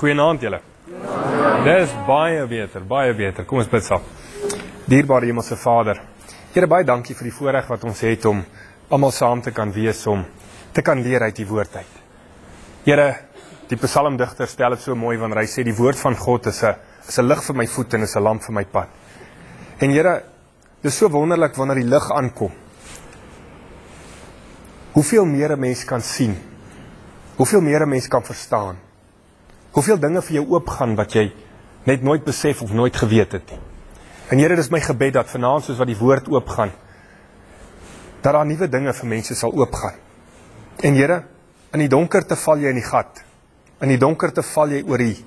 Goeienaand julle. Dis baie beter. Kom ons bid saam. Dierbare Hemelse Vader, Here, baie dankie vir die voorreg wat ons het om almal saam te kan wees, om te kan leer uit die woord uit. Here, die psalmdigter stel dit so mooi wanneer hy sê die woord van God is 'n lig vir my voet en is 'n lamp vir my pad. En Here, dis so wonderlik wanneer die lig aankom. Hoeveel meer 'n mens kan sien, hoeveel meer 'n mens kan verstaan, hoeveel dinge vir jou oopgaan wat jy net nooit besef of nooit geweet het nie. En Here, dis my gebed dat vanaand soos wat die woord oopgaan, dat daar nuwe dinge vir mense sal oopgaan. En Here, in die donkerte val jy in die gat, in die donkerte val jy oor die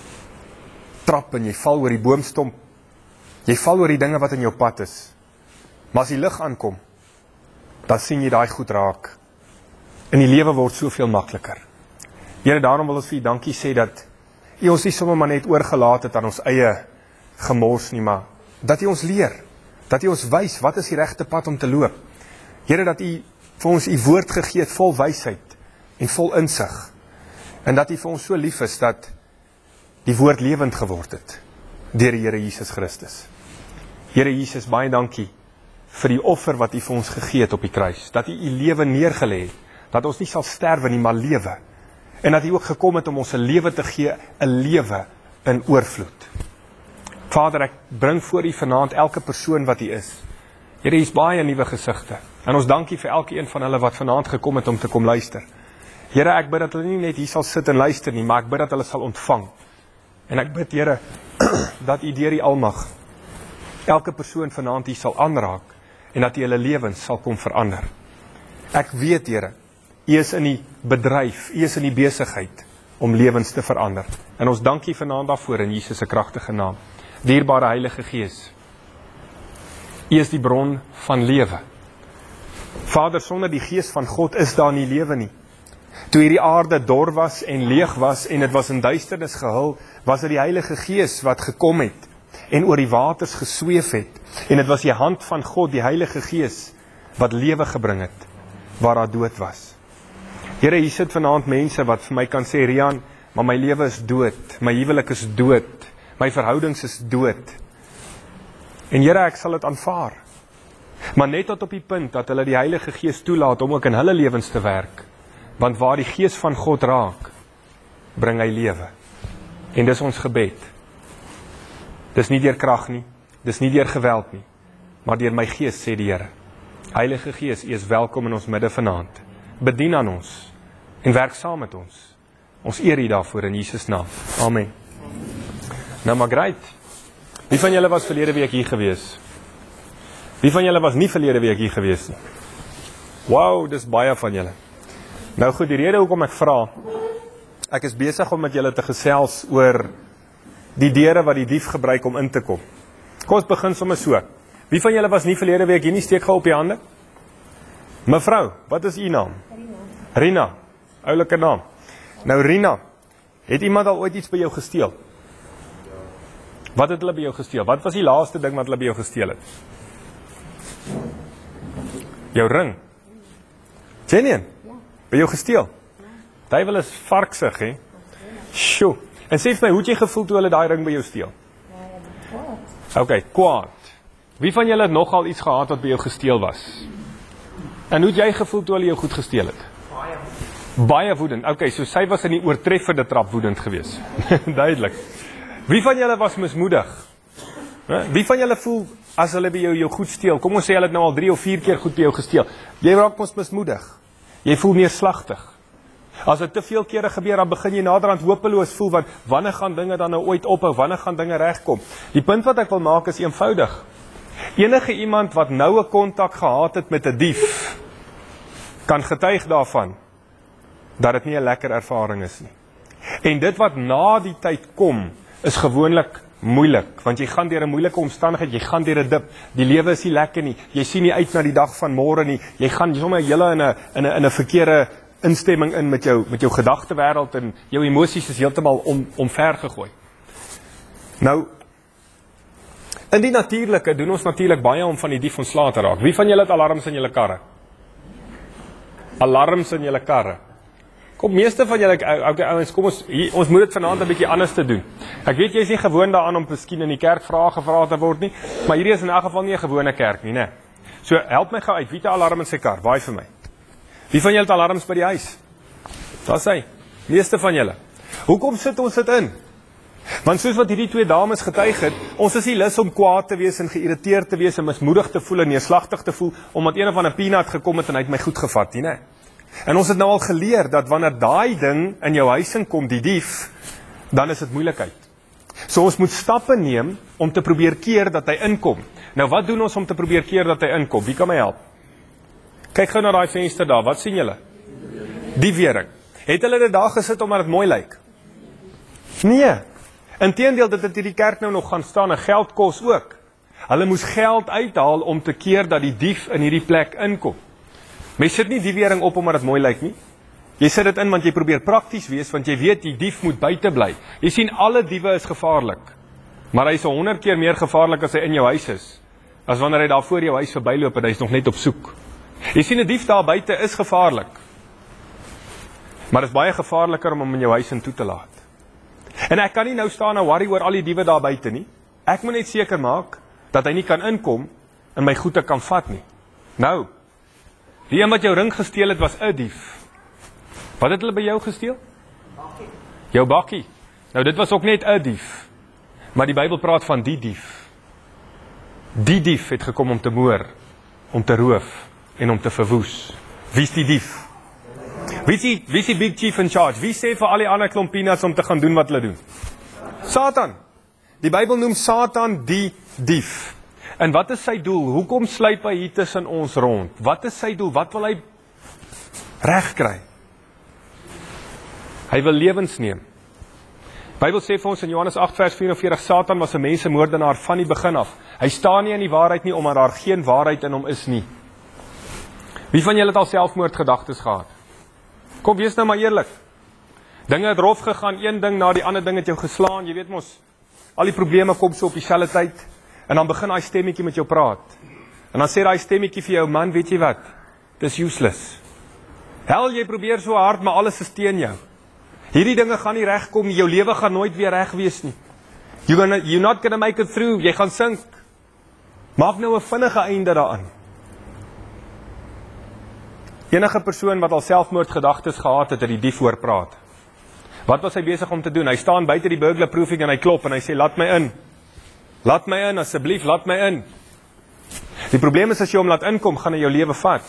trap en jy val oor die boomstomp, jy val oor die dinge wat in jou pad is. Maar as die lig aankom, dan sien jy daai goed raak. En die lewe word soveel makliker. Here, daarom wil ons vir U dankie sê dat U ons nie sommer maar net oorgelaat het aan ons eie gemors nie, maar dat U ons leer, dat U ons wys wat is die regte pad om te loop. Here, dat U vir ons U woord gegee het vol wysheid en vol insig. En dat U vir ons so lief is dat die woord lewend geword het deur die Here Jesus Christus. Here Jesus, baie dankie vir die offer wat U vir ons gegee het op die kruis, dat U U lewe neergelê het, dat ons nie sal sterwe nie, maar lewe. En dat U ook gekom het om ons 'n lewe te gee, 'n lewe in oorvloed. Vader, ek bring voor U vanaand elke persoon wat U is. Here, hier is baie nuwe gesigte. En ons dankie vir elke een van hulle wat vanaand gekom het om te kom luister. Here, ek bid dat hulle nie net hier sal sit en luister nie, maar ek bid dat hulle sal ontvang. En ek bid, Here, dat U deur die almag elke persoon vanaand hier sal aanraak en dat U hulle lewens sal kom verander. Ek weet, Here, U is in die bedryf, U is in die besigheid om lewens te verander. En ons dankie vanaand daarvoor in Jesus se kragtige naam. Dierbare Heilige Gees, U is die bron van lewe. Vader, sonder die Gees van God is daar nie lewe nie. Toe hierdie aarde dor was en leeg was en dit was in duisternis gehul, was dit die Heilige Gees wat gekom het en oor die waters gesweef het. En dit was die hand van God, die Heilige Gees, wat lewe gebring het, waar daar dood was. Here, hier sit vanaand mense wat vir my kan sê, Rian, maar my lewe is dood, my huwelik is dood, my verhoudings is dood. En Here, ek sal dit aanvaar. Maar net tot op die punt dat hulle die Heilige Gees toelaat om ook in hulle lewens te werk. Want waar die Gees van God raak, bring hy lewe. En dis ons gebed. Dis nie deur krag nie, dis nie deur geweld nie, maar deur my Gees, sê die Here. Heilige Gees, U is welkom in ons midde vanaand. Bedien aan ons en werk saam met ons. Ons eer U daarvoor in Jesus naam. Amen. Nou maar great. Wie van julle was verlede week hier gewees? Wie van julle was nie verlede week hier gewees nie? Wow, dis baie van julle. Nou goed, die rede hoekom ek vra, ek is besig om met julle te gesels oor die deure wat die dief gebruik om in te kom. Kom ons begin sommer so. Wie van julle was nie verlede week hier nie, steek gou op die hande? Mevrou, wat is u naam? Rina, oulike naam. Nou Rina, het iemand al ooit iets by jou gesteel? Wat het hulle by jou gesteel? Wat was die laaste ding wat hulle by jou gesteel het? Jou ring? Genien? By jou gesteel? Duiwel is varksig, hè? Sjoe. En sê vir my, hoe het jy gevoel toe hulle daai ring by jou steel? Ok, kwaad. Wie van julle het nogal iets gehad wat by jou gesteel was? En hoe het jy gevoel toe hulle jou goed gesteel het? Baie woedend. Ok, so sy was in die oortreffende trap woedend gewees. Duidelik. Wie van julle was mismoedig? Wie van julle voel, as hulle by jou goed steel, kom ons sê hulle het nou al 3 of 4 keer goed by jou gesteel, jy raak ons mismoedig. Jy voel neerslagtig. As dit te veel kere gebeur, dan begin jy naderhand hopeloos voel, want wanneer gaan dinge dan nou ooit ophou, wanneer gaan dinge regkom? Die punt wat ek wil maak is eenvoudig. Enige iemand wat noue kontak gehad het met 'n dief, kan getuig daarvan, dat dit nie 'n lekker ervaring is nie. En dit wat na die tyd kom, is gewoonlik moeilik, want jy gaan deur 'n moeilike omstandigheid, jy gaan deur 'n dip, die lewe is nie lekker nie, jy sien nie uit na die dag van môre nie, jy gaan sommer hele in 'n verkeerde instemming in met jou gedagtewêreld en jou emosies is heeltemal omver gegooi. Nou, in die natuurlike doen ons natuurlik baie om van die dief ontslae te raak. Wie van julle het alarms in julle karre? Alarms in julle karre. Kom, meeste van julle, okay, ouens, kom ons moet dit vanaand 'n bietjie anders te doen. Ek weet jy is nie gewoond daaraan om miskien in die kerk vrae gevra te word nie, maar hierdie is in elk geval nie 'n gewone kerk nie, né? So, help my gou uit, wie het 'n alarm in sy kar? Waai vir my. Wie van julle het alarms by die huis? Daar's hy. Meeste van julle. Hoekom sit ons dit in? Want soos wat hierdie twee dames getuig het, ons is nie lus om kwaad te wees en geïrriteerd te wees en mismoedig te voel en neerslagtig te voel, omdat een of ander peanut gekom het en hy het my goed gevat, nie, né? En ons het nou al geleer, dat wanneer daai ding in jou huis inkom, die dief, dan is dit moeilikheid. So ons moet stappe neem, om te probeer keer dat hy inkom. Nou wat doen ons om te probeer keer dat hy inkom? Wie kan my help? Kyk gou na daai venster daar, wat sien julle? Diefwering. Het hulle dit daar gesit omdat dit mooi lyk? Nee. Inteendeel, dit het hierdie kerk nou nog gaan staan, en geld kos ook. Hulle moes geld uithaal om te keer dat die dief in hierdie plek inkom. Mens sit nie die wering op omdat dit mooi lyk nie. Jy sit dit in want jy probeer prakties wees, want jy weet die dief moet buite bly. Jy sien, alle diewe is gevaarlik. Maar hy is 100 keer meer gevaarlik as hy in jou huis is, as wanneer hy daar voor jou huis verbyloop en hy is nog net op soek. Jy sien, 'n dief daar buite is gevaarlik. Maar dit is baie gevaarliker om hom in jou huis in toe te laat. En ek kan nie nou staan en worry oor al die diewe daar buite nie. Ek moet net seker maak, dat hy nie kan inkom, en my goede kan vat nie. Nou, die een wat jou ring gesteel het, was 'n dief. Wat het hulle by jou gesteel? Bakkie. Jou bakkie. Nou, dit was ook net 'n dief. Maar die Bybel praat van die dief. Die dief het gekom om te moor, om te roof, en om te verwoes. Wie is die dief? Wie is die big chief in charge? Wie sê vir al die ander klomp peanuts om te gaan doen wat hulle doen? Satan. Die Bybel noem Satan die dief. En wat is sy doel? Hoekom sluip hy hier tussen ons rond? Wat is sy doel? Wat wil hy reg kry? Hy wil lewens neem. Die Bybel sê vir ons in Johannes 8 vers 44, Satan was 'n mensemoordenaar van die begin af. Hy staan nie in die waarheid nie, omdat daar geen waarheid in hom is nie. Wie van julle het al selfmoordgedagtes gehad? Kom, wees nou maar eerlik. Dinge het rof gegaan, een ding na die ander ding het jou geslaan, jy weet mos, al die probleme kom so op dieselfde tyd, en dan begin daai stemmetjie met jou praat. En dan sê daai stemmetjie vir jou, man, weet jy wat? Dis useless. Hel, jy probeer so hard, maar alles is teen jou. Hierdie dinge gaan nie regkom nie, jou lewe gaan nooit weer reg wees nie. You're not gonna make it through, jy gaan sink. Maak nou 'n vinnige einde daaraan. Enige persoon wat al selfmoordgedagtes gehad het, die dief hoor praat. Wat was hy besig om te doen? Hy staan buite die burglar proofing en hy klop en hy sê, laat my in. Laat my in, asseblief, laat my in. Die probleem is, as jy hom laat inkom, gaan hy jou lewe vat.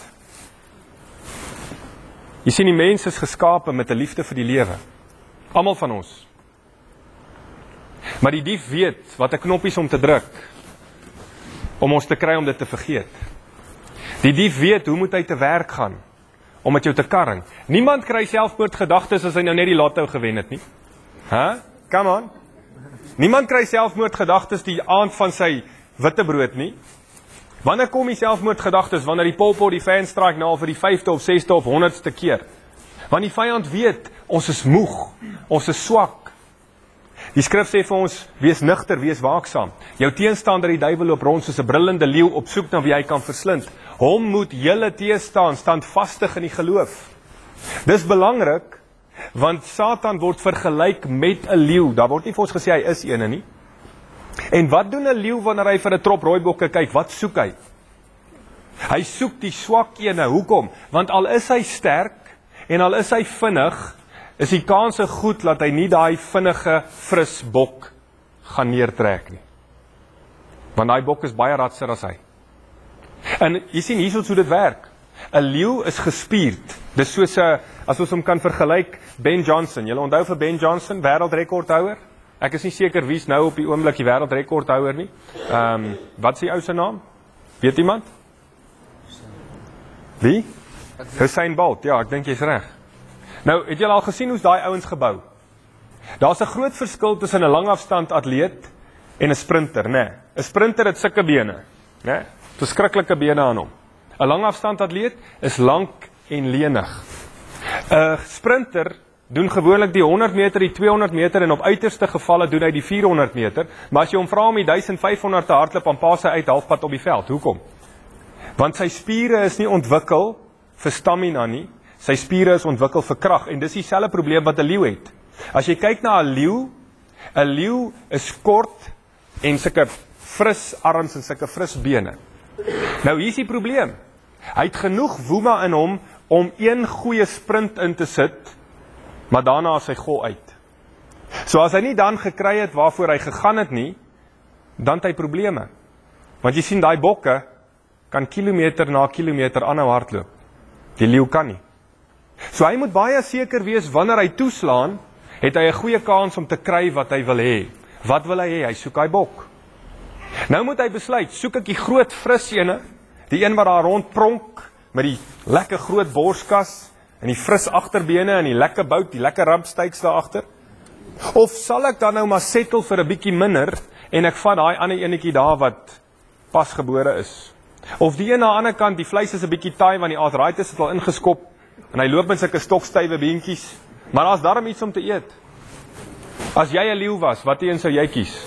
Jy sien, die mens is geskape met 'n liefde vir die lewe. Almal van ons. Maar die dief weet wat 'n knoppies om te druk, om ons te kry om dit te vergeet. Die dief weet hoe moet hy te werk gaan, om met jou te karring. Niemand kry selfmoordgedagtes as hy nou net die lotto gewen het nie. Come on. Niemand kry selfmoordgedagtes die aand van sy witbrood nie. Wanneer kom die selfmoordgedagtes? Wanneer die polpot die fan strike nou al vir die 5de of 6de of 100ste keer. Want die vyand weet, ons is moeg, ons is swak. Die skrif sê vir ons, wees nigter, wees waaksaam. Jou teenstander, die duiwel, loop rond soos 'n brullende leeu op soek na wie hy kan verslind. Hom moet julle teestaan, standvastig in die geloof. Dis belangrik, want Satan word vergelyk met 'n leeu. Daar word nie vir ons gesê hy is ene nie. En wat doen 'n leeu wanneer hy vir 'n trop rooibokke kyk? Wat soek hy? Hy soek die swak ene. Hoekom? Want al is hy sterk en al is hy vinnig, is die kanse goed dat hy nie daai vinnige fris bok gaan neertrek nie. Want daai bok is baie ratser as hy. En jy sien hiersoos hoe dit werk. 'n Leeu is gespierd. Dis soos as ons hom kan vergelyk, Ben Johnson. Julle onthou vir Ben Johnson, wêreldrekordhouer? Ek is nie seker wie's nou op die oomblik die wêreldrekordhouer nie. Wat is die ou se naam? Weet iemand? Wie? Usain Bolt. Ja, ek dink jy's reg. Nou, het julle al gesien hoe's daai ouens gebou? Daar's 'n groot verskil tussen 'n langafstand atleet en 'n sprinter, né? 'n Sprinter het sulke bene, né? Verskriklike bene aan hom. 'n Langafstand atleet is lank en lenig. 'n Sprinter doen gewoonlik die 100 meter, die 200 meter en op uiterste gevalle doen hy die 400 meter, maar as jy hom vra om die 1500 te hardloop, dan pas hy uit halfpad op die veld. Hoekom? Want sy spiere is nie ontwikkel vir stamina nie. sy spiere is ontwikkel vir krag, en dis dieselfde probleem wat 'n leeu het. As jy kyk na 'n leeu is kort, en sulke fris arms en sulke fris bene. Nou hier is die probleem, hy het genoeg woema in hom, om een goeie sprint in te sit, maar daarna is hy gol uit. So as hy nie dan gekry het waarvoor hy gegaan het nie, dan het hy probleme. Want jy sien, daai bokke kan kilometer na kilometer aanhou hardloop. Die leeu kan nie. So hy moet baie seker wees, wanneer hy toeslaan, het hy 'n goeie kans om te kry wat hy wil hê. Wat wil hy hê? Hy soek hy bok. Nou moet hy besluit, soek ek die groot fris ene, die een wat daar rond pronk, met die lekker groot borskas, en die fris agterbene, en die lekker bout, die lekker rumpsteaks daar agter? Of sal ek dan nou maar settle vir 'n bietjie minder, en ek vat daai ander enetjie daar wat pasgebore is? Of die een aan die ander kant, die vleis is 'n bietjie taai, want die arthritis het al ingeskop, en hy loop met sulke stokstywe beentjies, maar daar's darm iets om te eet. As jy 'n leeu was, wat een sou jy kies?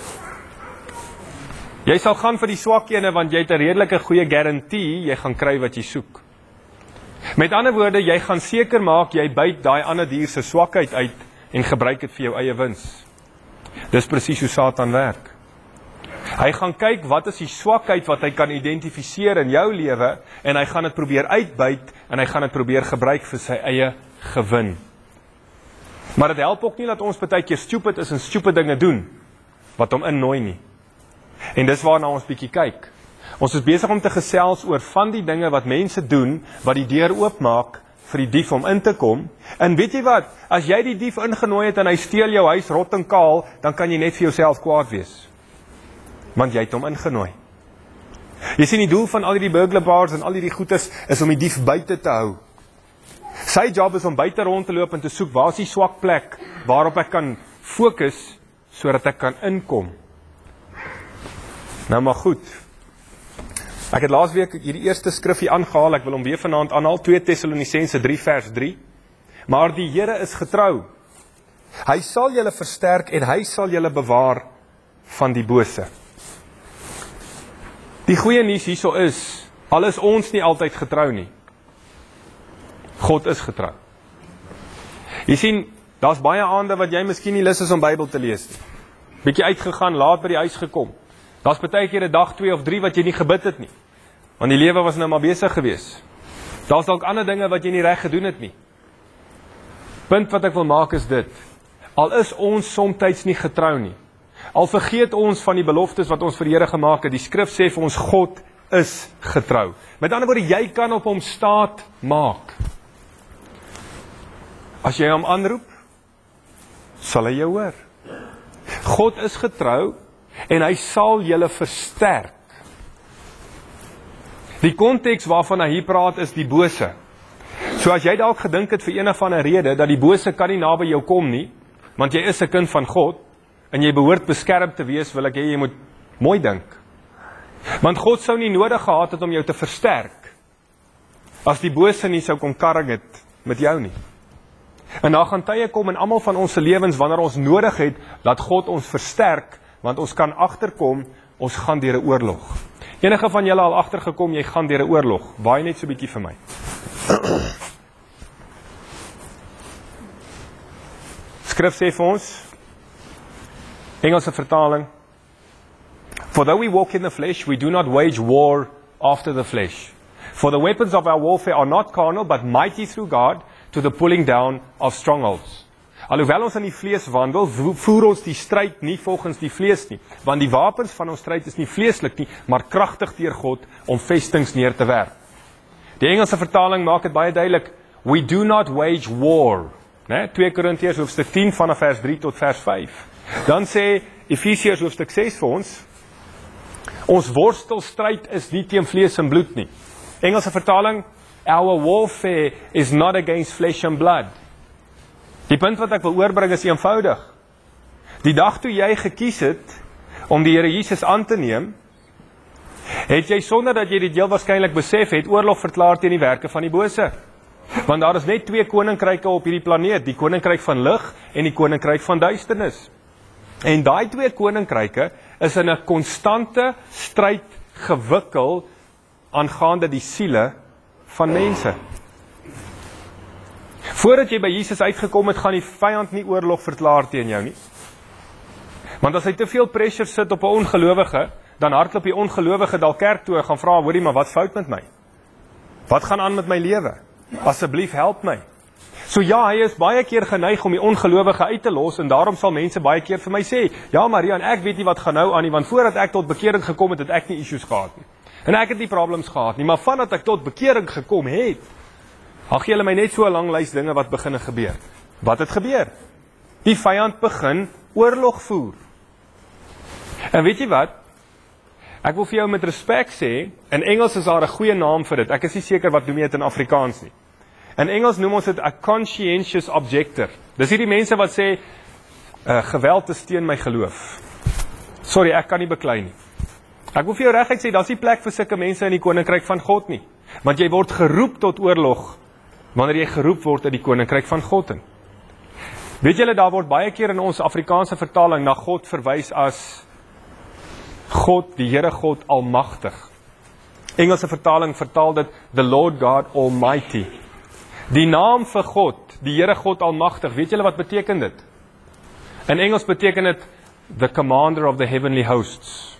Jy sal gaan vir die swak ene, want jy het 'n redelike goeie garantie, jy gaan kry wat jy soek. Met ander woorde, jy gaan seker maak, jy byt daai ander dier se swakheid uit, en gebruik dit vir jou eie wins. Dis presies hoe Satan werk. Hy gaan kyk, wat is die swakheid wat hy kan identifiseer in jou lewe, en hy gaan dit probeer uitbuit, en hy gaan dit probeer gebruik vir sy eie gewin. Maar dit help ook nie dat ons baie keer stupid is en stupid dinge doen, wat hom innooi nie. En dis waarna ons bietjie kyk. Ons is besig om te gesels oor van die dinge wat mense doen, wat die deur oopmaak vir die dief om in te kom. En weet jy wat, as jy die dief ingenooi het en hy steel jou huis rot en kaal, dan kan jy net vir jouself kwaad wees. Want jy het hom ingenooi. Jy sien, die doel van al die burglar bars en al die goedes is om die dief buite te hou. Sy job is om buite rond te loop en te soek, waar is die swak plek, waarop ek kan fokus, sodat ek kan inkom. Nou maar goed, ek het laas week hierdie eerste skrifgie aangehaal, ek wil hom weer vanaand aanhaal, 2 Tessalonisense 3 vers 3, maar die Here is getrou, hy sal julle versterk en hy sal julle bewaar van die bose. Die goeie nuus hierso is, al is ons nie altyd getrou nie, God is getrou. Jy sien, daar's baie aande wat jy miskien nie lus is om Bybel te lees nie. Bietjie uitgegaan, laat by die huis gekom. Daar's baie keer 'n dag, 2 of 3 wat jy nie gebid het nie. Want die lewe was nou maar besig gewees. Daar's dalk ander dinge wat jy nie reg gedoen het nie. Punt wat ek wil maak is dit. Al is ons somtyds nie getrou nie. Al vergeet ons van die beloftes wat ons vir die Here gemaak het. Die skrif sê vir ons, God is getrou. Met ander woorde, jy kan op hom staat maak. As jy hom aanroep, sal hy jou hoor. God is getrou, en hy sal julle versterk. Die konteks waarvan hy hier praat is die bose. So as jy dalk gedink het vir een of ander rede, dat die bose kan nie naby jou kom nie, want jy is 'n kind van God, en jy behoort beskermd te wees, wil ek hê jy moet mooi dink. Want God sou nie nodig gehad het om jou te versterk, as die bose nie sou kom karring het met jou nie. En daar gaan tye kom in almal van ons se lewens, wanneer ons nodig het, dat God ons versterk, want ons kan agterkom, ons gaan deur 'n oorlog. Enige van julle al agtergekom, jy gaan deur 'n oorlog. Waai net so 'n bietjie vir my. Skrif sê vir ons, Engelse vertaling, for though we walk in the flesh, we do not wage war after the flesh. For the weapons of our warfare are not carnal, but mighty through God, to the pulling down of strongholds. Alhoewel ons in die vlees wandel, voer ons die stryd nie volgens die vlees nie, want die wapens van ons stryd is nie vleeslik nie, maar kragtig deur God om vestings neer te werp. Die Engelse vertaling maak dit baie duidelik, we do not wage war. 2 Korintiërs hoofstuk 10 vanaf vers 3 tot vers 5. Dan sê Efesiërs hoofstuk 6 vir ons worstelstryd is nie teen vlees en bloed nie. Engelse vertaling, our warfare is not against flesh and blood. Die punt wat ek wil oorbring is eenvoudig. Die dag toe jy gekies het om die Here Jesus aan te neem, het jy sonder dat jy dit heel waarskynlik besef het, oorlog verklaar teen die werke van die bose. Want daar is net 2 koninkryke op hierdie planeet, die koninkryk van lig en die koninkryk van duisternis. En daai 2 koninkryke is in 'n konstante stryd gewikkel aangaande die siele van mense. Voordat jy by Jesus uitgekom het, gaan die vyand nie oorlog verklaar teen jou nie. Want as hy te veel pressure sit op 'n ongelowige, dan hardloop die ongelowige dalk kerk toe en gaan vra, hoorie, maar wat fout met my? Wat gaan aan met my lewe? Asseblief help my. So ja, hy is baie keer geneig om die ongelowige uit te los, en daarom sal mense baie keer vir my sê, ja Marian, ek weet nie wat gaan nou aan nie, want voordat ek tot bekering gekom het, het ek nie issues gehad nie. En ek het nie problems gehad nie, maar vandat ek tot bekering gekom het, al gee hulle my net so 'n lang lys dinge wat begin gebeur. Wat het gebeur? Die vyand begin oorlog voer. En weet jy wat? Ek wil vir jou met respek sê, in Engels is daar 'n goeie naam vir dit. Ek is nie seker wat noem jy dit in Afrikaans nie. In Engels noem ons dit 'n conscientious objector. Dis hierdie mense wat sê, geweld is teen my geloof. Sorry, ek kan nie beklei nie. Ek wil vir jou reguit sê, daar's nie plek vir sulke mense in die koninkryk van God nie. Want jy word geroep tot oorlog, wanneer jy geroep word in die koninkryk van God in. Weet julle, daar word baie keer in ons Afrikaanse vertaling na God verwys as God, die Here God Almagtig. Engelse vertaling vertaal dit the Lord God Almighty. Die naam vir God, die Here God Almagtig, weet julle wat beteken dit? In Engels beteken dit the Commander of the Heavenly Hosts.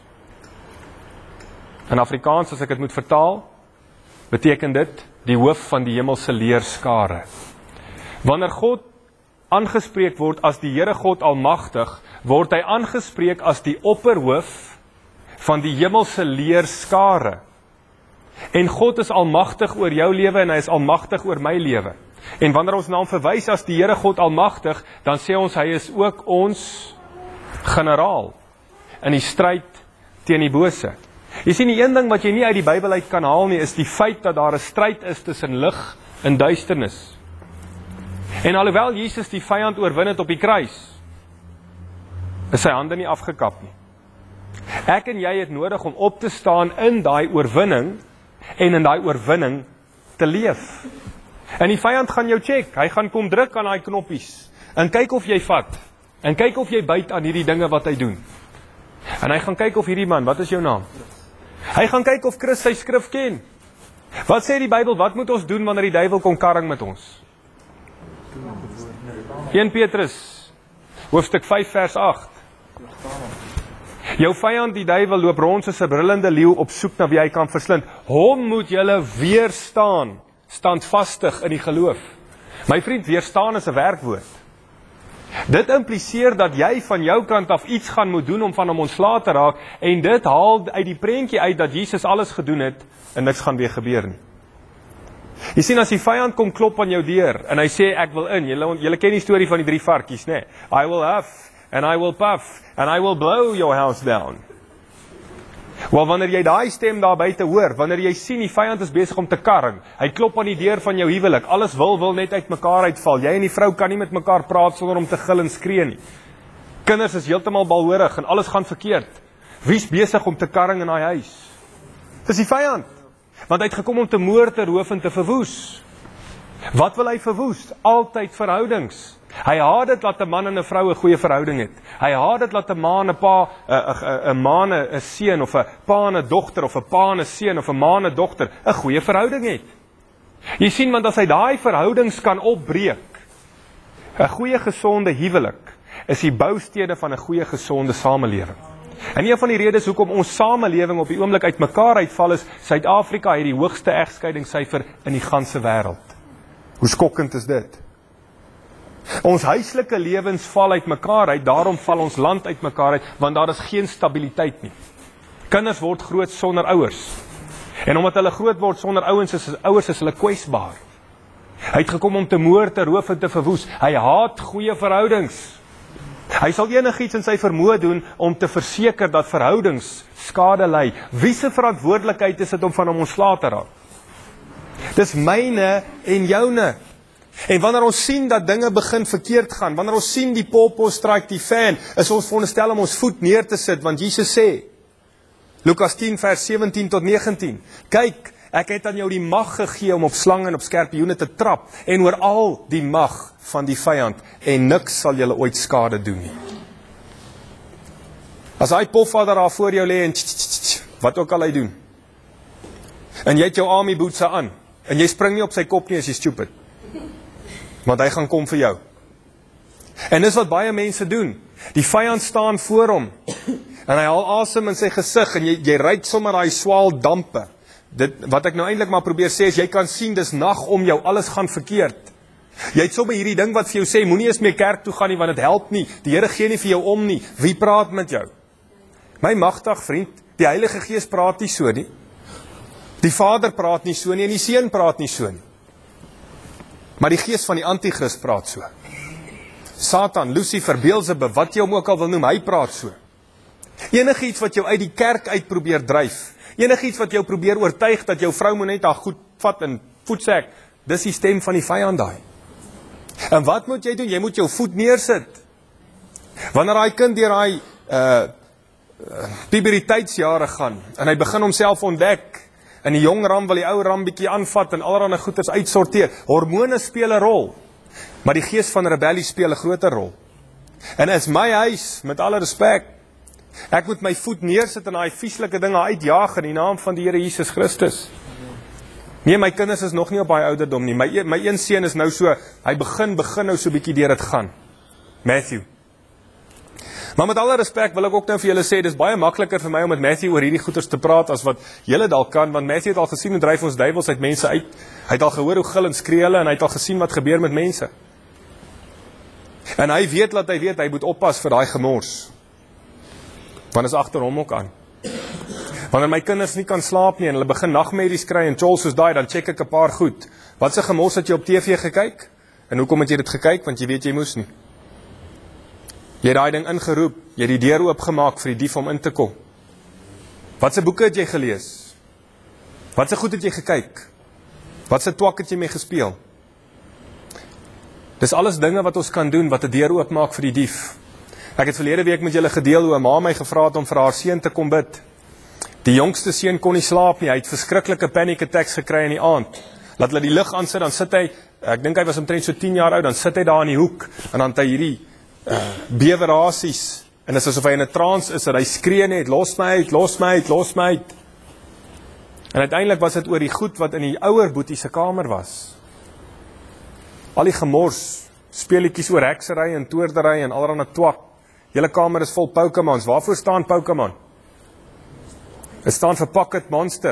In Afrikaans, as ek dit moet vertaal, beteken dit die hoof van die hemelse leerskare. Wanneer God aangespreek word as die Here God Almagtig, word hy aangespreek as die opperhoof van die hemelse leerskare. En God is almagtig oor jou lewe en hy is almagtig oor my lewe. En wanneer ons na hom verwys as die Here God Almagtig, dan sê ons hy is ook ons generaal in die stryd teen die bose. Jy sien, die een ding wat jy nie uit die Bybel uit kan haal nie, is die feit dat daar 'n stryd is tussen lig en duisternis. En alhoewel Jesus die vyand oorwin het op die kruis, is sy hande nie afgekap nie. Ek en jy het nodig om op te staan in daai oorwinning en in daai oorwinning te leef. En die vyand gaan jou check, hy gaan kom druk aan daai knoppies en kyk of jy vat, en kyk of jy byt aan hierdie dinge wat hy doen. En hy gaan kyk of hierdie man, wat is jou naam? Hy gaan kyk of Chris sy skrif ken. Wat sê die Bybel, wat moet ons doen wanneer die duiwel kom karring met ons? 1 Petrus, hoofstuk 5 vers 8. Jou vyand, die duiwel, loop rond soos 'n brullende leeu op soek na wie hy kan verslind. Hom moet julle weerstaan, standvastig in die geloof. My vriend, weerstaan is 'n werkwoord. Dit impliseer dat jy van jou kant af iets gaan moet doen om van hom ontslae te raak, en dit haal uit die prentjie uit dat Jesus alles gedoen het en niks gaan weer gebeur nie. Jy sien, as die vyand kom klop aan jou deur en hy sê ek wil in, julle ken die storie van die 3 varkies, né? I will huff and I will puff and I will blow your house down. Wel, wanneer jy daai stem daar buite hoor, wanneer jy sien die vyand is besig om te karring, hy klop aan die deur van jou huwelik, alles wil net uit mekaar uitval, jy en die vrou kan nie met mekaar praat sonder om te gil en skree nie. Kinders is heeltemal balhoorig en alles gaan verkeerd. Wie's besig om te karring in daai huis? Dis die vyand. Want hy het gekom om te moord, te roof en te verwoes. Wat wil hy verwoes? Altyd verhoudings. Hy haat dit dat 'n man en 'n vrou 'n goeie verhouding het. Hy haat dit dat 'n ma en 'n pa, 'n ma en 'n seun, of 'n pa en 'n dogter, of 'n pa en 'n seun, of 'n ma en 'n dogter 'n goeie verhouding het. Jy sien, want as hy daai verhoudings kan opbreek, 'n goeie gesonde huwelik is die boustene van 'n goeie gesonde samelewing. En een van die redes hoekom ons samelewing op die oomblik uitmekaar uitval is, Suid-Afrika het die hoogste egskeidingssyfer in die ganse wêreld. Hoe skokkend is dit? Ons huislike lewens val uitmekaar uit, daarom val ons land uitmekaar uit, want daar is geen stabiliteit nie. Kinders word groot sonder ouers. En omdat hulle groot word sonder ouers is hulle kwesbaar. Hy het gekom om te moord, te roof en te verwoes. Hy haat goeie verhoudings. Hy sal enigiets in sy vermoë doen om te verseker dat verhoudings skade ly. Wie se verantwoordelikheid is dit om van hom ontslae te raak? Dis myne en joune. En wanneer ons sien dat dinge begin verkeerd gaan, wanneer ons sien die popo strike die fan, is ons veronderstel om ons voet neer te sit, want Jesus sê, Lukas 10 vers 17 tot 19, kyk, ek het aan jou die mag gegee om op slange en op skorpioene te trap, en oor al die mag van die vyand, en niks sal julle ooit skade doen nie. As hy pofvader daar voor jou lê en wat ook al hy doen, en jy het jou army bootse aan, en jy spring nie op sy kop nie as jy stupid. Want hy gaan kom vir jou. En dis wat baie mense doen. Die vyand staan voor hom. En hy haal asem in sy gesig en jy ruik sommer daai swaal dampe. Wat ek nou eintlik maar probeer sê is, jy kan sien, dis nag om jou, alles gaan verkeerd. Jy het sommer hierdie ding wat vir jou sê, moenie eens meer kerk toe gaan nie, want dit help nie. Die Here gee nie vir jou om nie. Wie praat met jou? My magtig vriend, die Heilige Gees praat nie so nie. Die Vader praat nie so nie en die Seun praat nie so nie. Maar die gees van die Antichrist praat so. Satan, Lucifer, Beelzebub, wat jy hom ook al wil noem, hy praat so. Enigiets wat jou uit die kerk uit probeer dryf, enigiets wat jou probeer oortuig dat jou vrou moet net haar goed vat in voetsek, dis die stem van die vyand daai. En wat moet jy doen? Jy moet jou voet neersit. Wanneer daai kind deur daai puberteitsjare gaan en hy begin homself ontdek en die jong ram wil die ou ram bietjie aanvat en allerlei goeders uitsorteer. Hormone speel 'n rol, maar die gees van rebellie speel 'n groter rol. En is my huis, met alle respek, ek moet my voet neersit en daai vieslike dinge uitjaag in die naam van die Here Jesus Christus. Nee, my kinders is nog nie op daai ouderdom nie. My een seun is nou so, hy begin nou so bietjie deur dit gaan. Matthew. Maar met alle respek wil ek ook nou vir julle sê, dis baie makliker vir my om met Matthew oor hierdie goeters te praat as wat julle dalk kan, want Matthew het al gesien hoe dryf ons duiwels uit mense uit. Hy het al gehoor hoe gil en skree hulle en hy het al gesien wat gebeur met mense. En hy weet dat hy moet oppas vir daai gemors. Want is agter hom ook aan. Wanneer my kinders nie kan slaap nie en hulle begin nagmerries kry en tjol soos daai, dan check ek 'n paar goed. Wat se gemors het jy op TV gekyk? En hoekom het jy dit gekyk? Want jy weet jy moes nie. Jy het daai ding ingeroep, jy het die deur oopgemaak vir die dief om in te kom. Wat se boeke het jy gelees? Wat se goed het jy gekyk? Wat se twak het jy mee gespeel? Dis alles dinge wat ons kan doen wat 'n deur oopmaak vir die dief. Ek het verlede week met julle gedeel hoe 'n ma my gevra het om vir haar seun te kom bid. Die jongste seun kon nie slaap nie, hy het verskriklike panic attacks gekry in die aand. Laat hulle die lig aansit, dan sit hy, ek dink hy was omtrent so 10 jaar oud, dan sit hy daar in die hoek en dan het hy hierdie bewerasies en dit is asof hy in 'n trance is en hy skree net, los my uit, los my uit, los my uit. En uiteindelik was dit oor die goed wat in die ouer boetie se kamer was. Al die gemors, speletjies oor heksery en toordery en allerlei twak. Julle kamer is vol Pokémons. Waarvoor staan Pokémon? Dit staan vir Pocket Monster.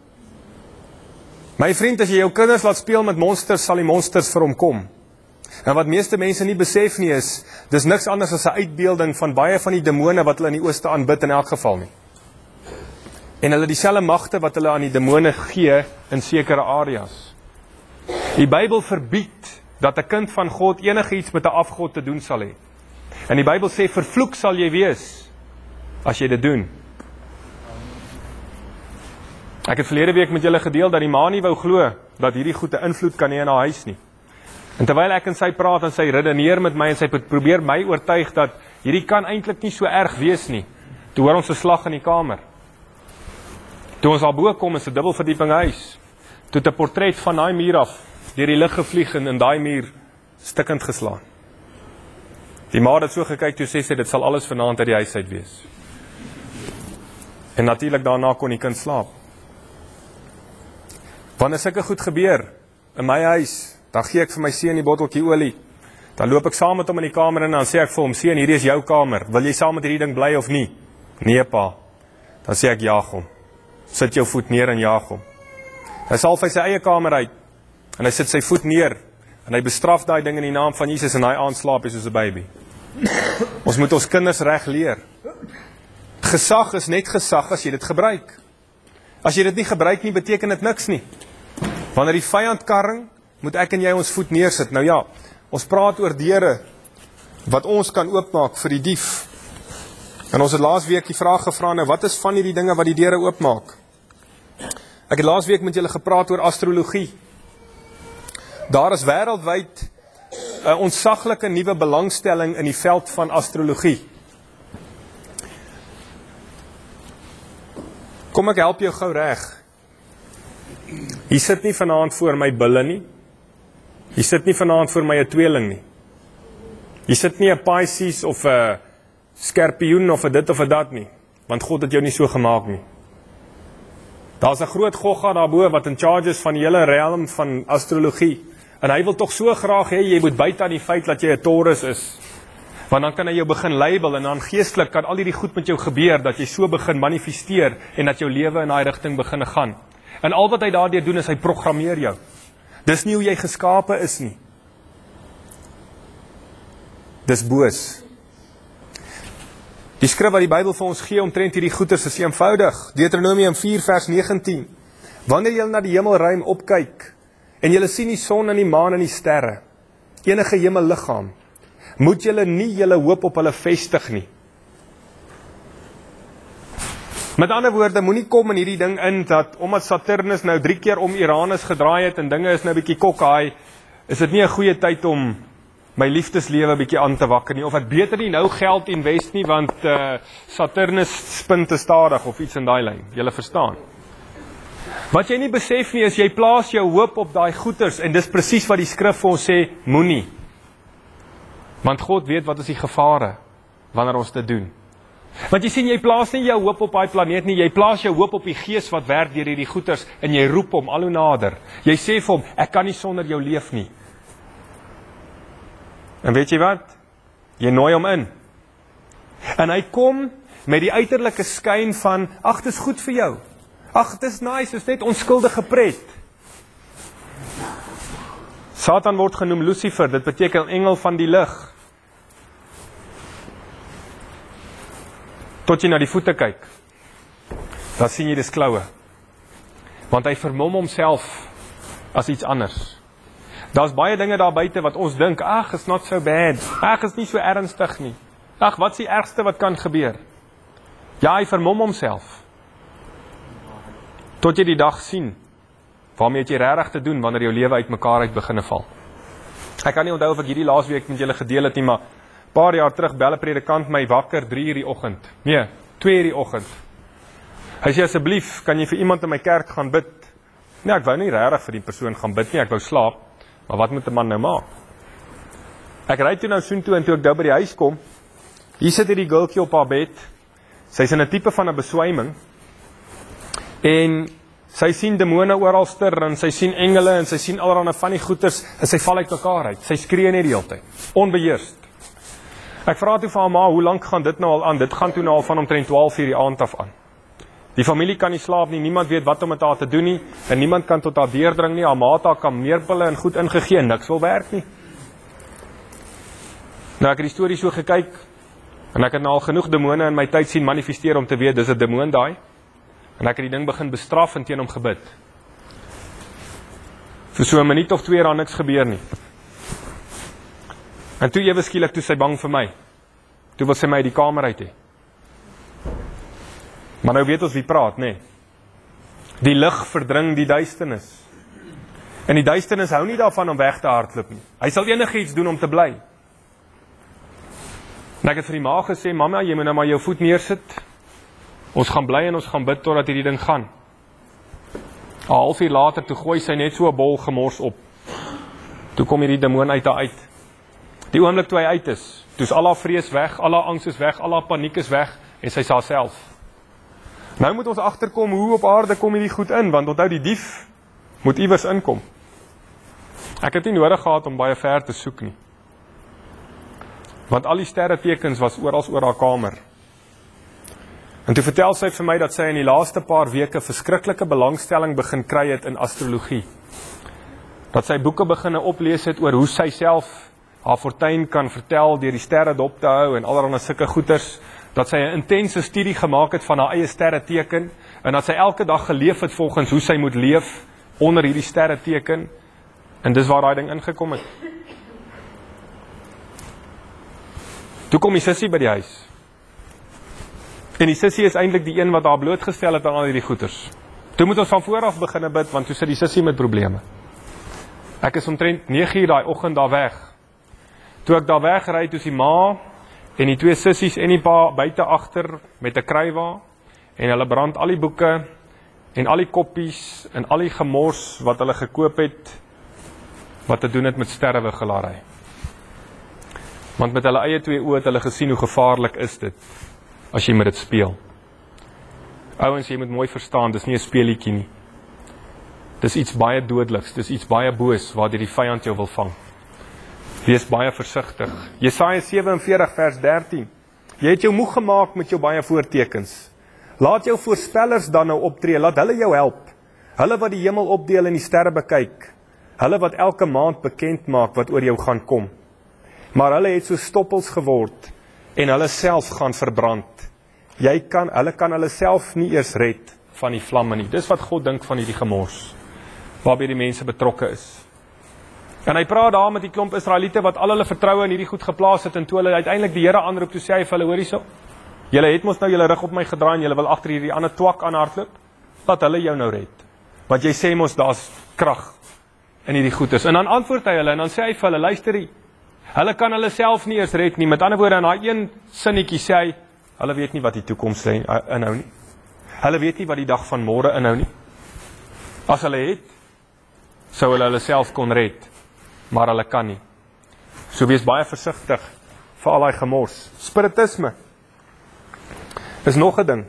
My vriend, as jy jou kinders laat speel met monsters, sal die monsters vir hom kom. En wat meeste mense nie besef nie is, dis niks anders as 'n uitbeelding van baie van die demone wat hulle in die ooste aanbid in elk geval nie. En hulle dieselfde magte wat hulle aan die demone gee in sekere areas. Die Bybel verbied dat 'n kind van God enigiets met 'n afgod te doen sal hê. En die Bybel sê, vervloek sal jy wees as jy dit doen. Ek het verlede week met julle gedeel dat die ma nie wou glo dat hierdie goed 'n invloed kan hê in haar huis nie. En terwyl ek en sy praat en sy redeneer met my en sy probeer my oortuig dat hierdie kan eintlik nie so erg wees nie, toe hoor ons 'n slag in die kamer. Toe ons al bo kom in 'n dubbelverdieping huis, toe 'n portret van daai muur af deur die lug gevlieg en in daai muur stikkend geslaan. Die ma het so gekyk, toe sê sy, dit sal alles vanaand uit die huis uit wees. En natuurlik daarna kon die kind slaap. Wanneer sulke goed gebeur in my huis, dan gee ek vir my seun die botteltjie olie. Dan loop ek saam met hom in die kamer en dan sê ek vir hom, seun, hierdie is jou kamer. Wil jy saam met hierdie ding bly of nie? Nee, pa. Dan sê ek, jaag hom. Sit jou voet neer en jaag hom. Hy salf hy sy eie kamer uit en hy sit sy voet neer en hy bestraf daai ding in die naam van Jesus en hy aanslaap soos 'n baby. Ons moet ons kinders reg leer. Gesag is net gesag as jy dit gebruik. As jy dit nie gebruik nie, beteken dit niks nie. Wanneer die vyand karring, moet ek en jy ons voet neersit. Nou ja, ons praat oor deure wat ons kan oopmaak vir die dief. En ons het laas week die vraag gevra, nou wat is van hierdie dinge wat die deure oopmaak? Ek het laas week met julle gepraat oor astrologie. Daar is wêreldwyd 'n ontsaglike nuwe belangstelling in die veld van astrologie. Kom ek help jou gou reg. Hier sit nie vanaand voor my bulle nie. Hier sit nie vanaand voor my 'n tweeling nie. Hier sit nie 'n Pisces of 'n Skorpioen of 'n dit of 'n dat nie, want God het jou nie so gemaak nie. Daar's 'n groot gogga daarbo wat in charge is van die hele realm van astrologie. En hy wil tog so graag hê, jy moet byt aan die feit dat jy 'n Taurus is. Want dan kan hy jou begin label en dan geestelik kan al hierdie goed met jou gebeur, dat jy so begin manifesteer en dat jou lewe in daai rigting begin gaan. En al wat hy daardeur doen is hy programmeer jou. Dis nie hoe jy geskape is nie. Dis boos. Die skrif wat die Bybel vir ons gee omtrent hierdie goeters is eenvoudig. Deuteronomium 4 vers 19. Wanneer jy na die hemelruim opkyk en jy sien die son en die maan en die sterre, enige hemelliggaam, moet julle nie julle hoop op hulle vestig nie. Met ander woorde, moenie kom in hierdie ding in, dat omdat Saturnus nou 3 keer om Uranus gedraai het, en dinge is nou bietjie kokhaai, is dit nie 'n goeie tyd om my liefdeslewe bietjie aan te wakker nie, of ek beter nie nou geld invest nie, want Saturnus spin te stadig, of iets in daai lyn, julle verstaan. Wat jy nie besef nie, is jy plaas jou hoop op daai goeters, en dis presies wat die skrif vir ons sê, moenie. Want God weet wat is die gevare, wanneer ons dit doen. Want jy sien, jy plaas nie jou hoop op daai planeet nie, jy plaas jou hoop op die gees wat werk deur hierdie goeters, en jy roep hom al hoe nader. Jy sê vir hom, ek kan nie sonder jou leef nie. En weet jy wat? Jy nooi hom in. En hy kom met die uiterlike skyn van, ag, dit is goed vir jou. Ag, dit is nice, dit is net onskuldige pret. Satan word genoem Lucifer, dit beteken engel van die lig. Tot jy na die voete kyk, dan sien jy dis kloue. Want hy vermom homself as iets anders. Daar's baie dinge daar buite wat ons dink, ag, is not so bad. Ag, is nie so ernstig nie. Ag, wat is die ergste wat kan gebeur? Ja, hy vermom homself. Tot jy die dag sien, waarmee het jy regtig te doen, wanneer jou lewe uitmekaar uit beginne val. Ek kan nie onthou of ek hierdie laasweek met julle gedeel het nie, maar paar jaar terug bel 'n predikant my wakker 3 uur die oggend. Nee, 2 uur die oggend. Hy sê, asseblief, kan jy vir iemand in my kerk gaan bid? Nee, ek wou nie regtig vir die persoon gaan bid nie, ek wou slaap. Maar wat moet 'n man nou maak? Ek ry toe nou soontoe, en toe ek daar by die huis kom, hier sit hierdie girltjie op haar bed, sy is in 'n tipe van 'n beswyming, en sy sien demone oralster, en sy sien engele, en sy sien allerlei van die goeters, en sy val uit mekaar uit, sy skree net die hele tyd, onbeheerst. Ek vra toe van haar ma, hoe lank gaan dit nou al aan? Dit gaan toe nou al van omtrent 12 uur die aand af aan. Die familie kan nie slaap nie, niemand weet wat om met haar te doen nie, en niemand kan tot haar deurdring nie, haar ma het haar kalmeerpille en goed ingegee, niks wil werk nie. Nou ek het die storie so gekyk, en ek het nou al genoeg demone in my tyd sien manifesteer om te weet, dis 'n demoon daai, en ek het die ding begin bestraf en teen hom gebid. Vir so 'n minuut of 2 daar niks gebeur nie. En toe ewe skielik, toe sy bang vir my. Toe wil sy my die kamer uit hê. Maar nou weet ons wie praat, nê? Die lig verdring die duisternis. En die duisternis hou nie daarvan om weg te hardloop nie. Hy sal enigiets doen om te bly. En ek het vir die ma gesê, mamma, jy moet nou maar jou voet neersit. Ons gaan bly en ons gaan bid totdat hierdie ding gaan. 'n Halfuur later, toe gooi sy net so 'n bol gemors op. Toe kom hierdie demoon uit haar uit. Die oomblik toe hy uit is, toe is al haar vrees weg, al haar angs is weg, al haar paniek is weg, en sy is haarself. Nou moet ons agterkom, hoe op aarde kom hierdie goed in, want onthou die dief moet iewers inkom. Ek het nie nodig gehad om baie ver te soek nie. Want al die sterretekens was oral oor haar kamer. En toe vertel sy vir my dat sy in die laaste paar weke verskriklike belangstelling begin kry het in astrologie. Dat sy boeke beginne oplees het oor hoe sy self haar fortuin kan vertel deur die sterre dop te hou en allerlei sulke goeters, dat sy 'n intense studie gemaak het van haar eie sterreteken, en dat sy elke dag geleef het volgens hoe sy moet leef onder hierdie sterreteken, en dis waar daai ding ingekom het. Toe kom die sussie by die huis, en die sussie is eintlik die een wat haar blootgestel het aan al hierdie goeters. Toe moet ons van vooraf beginne bid, want toe sit die sussie met probleme. Ek is omtrent 9 uur daai oggend daar weg. Toe ek daar wegry, toe is die ma en die 2 sissies en die pa buite agter met 'n krywa, en hulle brand al die boeke en al die koppies en al die gemors wat hulle gekoop het, wat te doen het met sterrewiggelary. Want met hulle eie 2 oë het hulle gesien hoe gevaarlik is dit, as jy met dit speel. Ouens, jy moet mooi verstaan, dis nie 'n speelietjie nie. Dis iets baie dodeliks, dis iets baie boos, waardeur die vyand jou wil vang. Wees baie versigtig. Jesaja 47 vers 13. Jy het jou moeg gemaak met jou baie voortekens. Laat jou voorspellers dan nou optree, laat hulle jou help. Hulle wat die hemel opdeel en die sterre bekyk. Hulle wat elke maand bekend maak wat oor jou gaan kom. Maar hulle het so stoppels geword en hulle self gaan verbrand. Hulle kan hulle self nie eers red van die vlamme nie. Dis wat God dink van hierdie gemors, waarby die mense betrokke is. En hy praat daar met die klomp Israeliete wat al hulle vertroue in hierdie goed geplaas het, en toe hulle uiteindelik die Here aanroep, toe sê hy vir hulle, hoor hierso, julle het mos nou julle rug op my gedraai en julle wil agter hierdie ander twak aan hardloop, laat hulle jou nou red. Want jy sê mos daar's krag in hierdie goed is. En dan antwoord hy hulle en dan sê hy vir hulle, luister hier, hulle kan hulle self nie eers red nie. Met ander woorde, in daai een sinnetjie sê hy, hulle weet nie wat die toekoms inhou nie. Hulle weet nie wat die dag van môre inhou nie. As hulle het, sou hulle self kon red, maar hulle kan nie. So wees baie versigtig vir al die gemors. Spiritisme is nog 'n ding.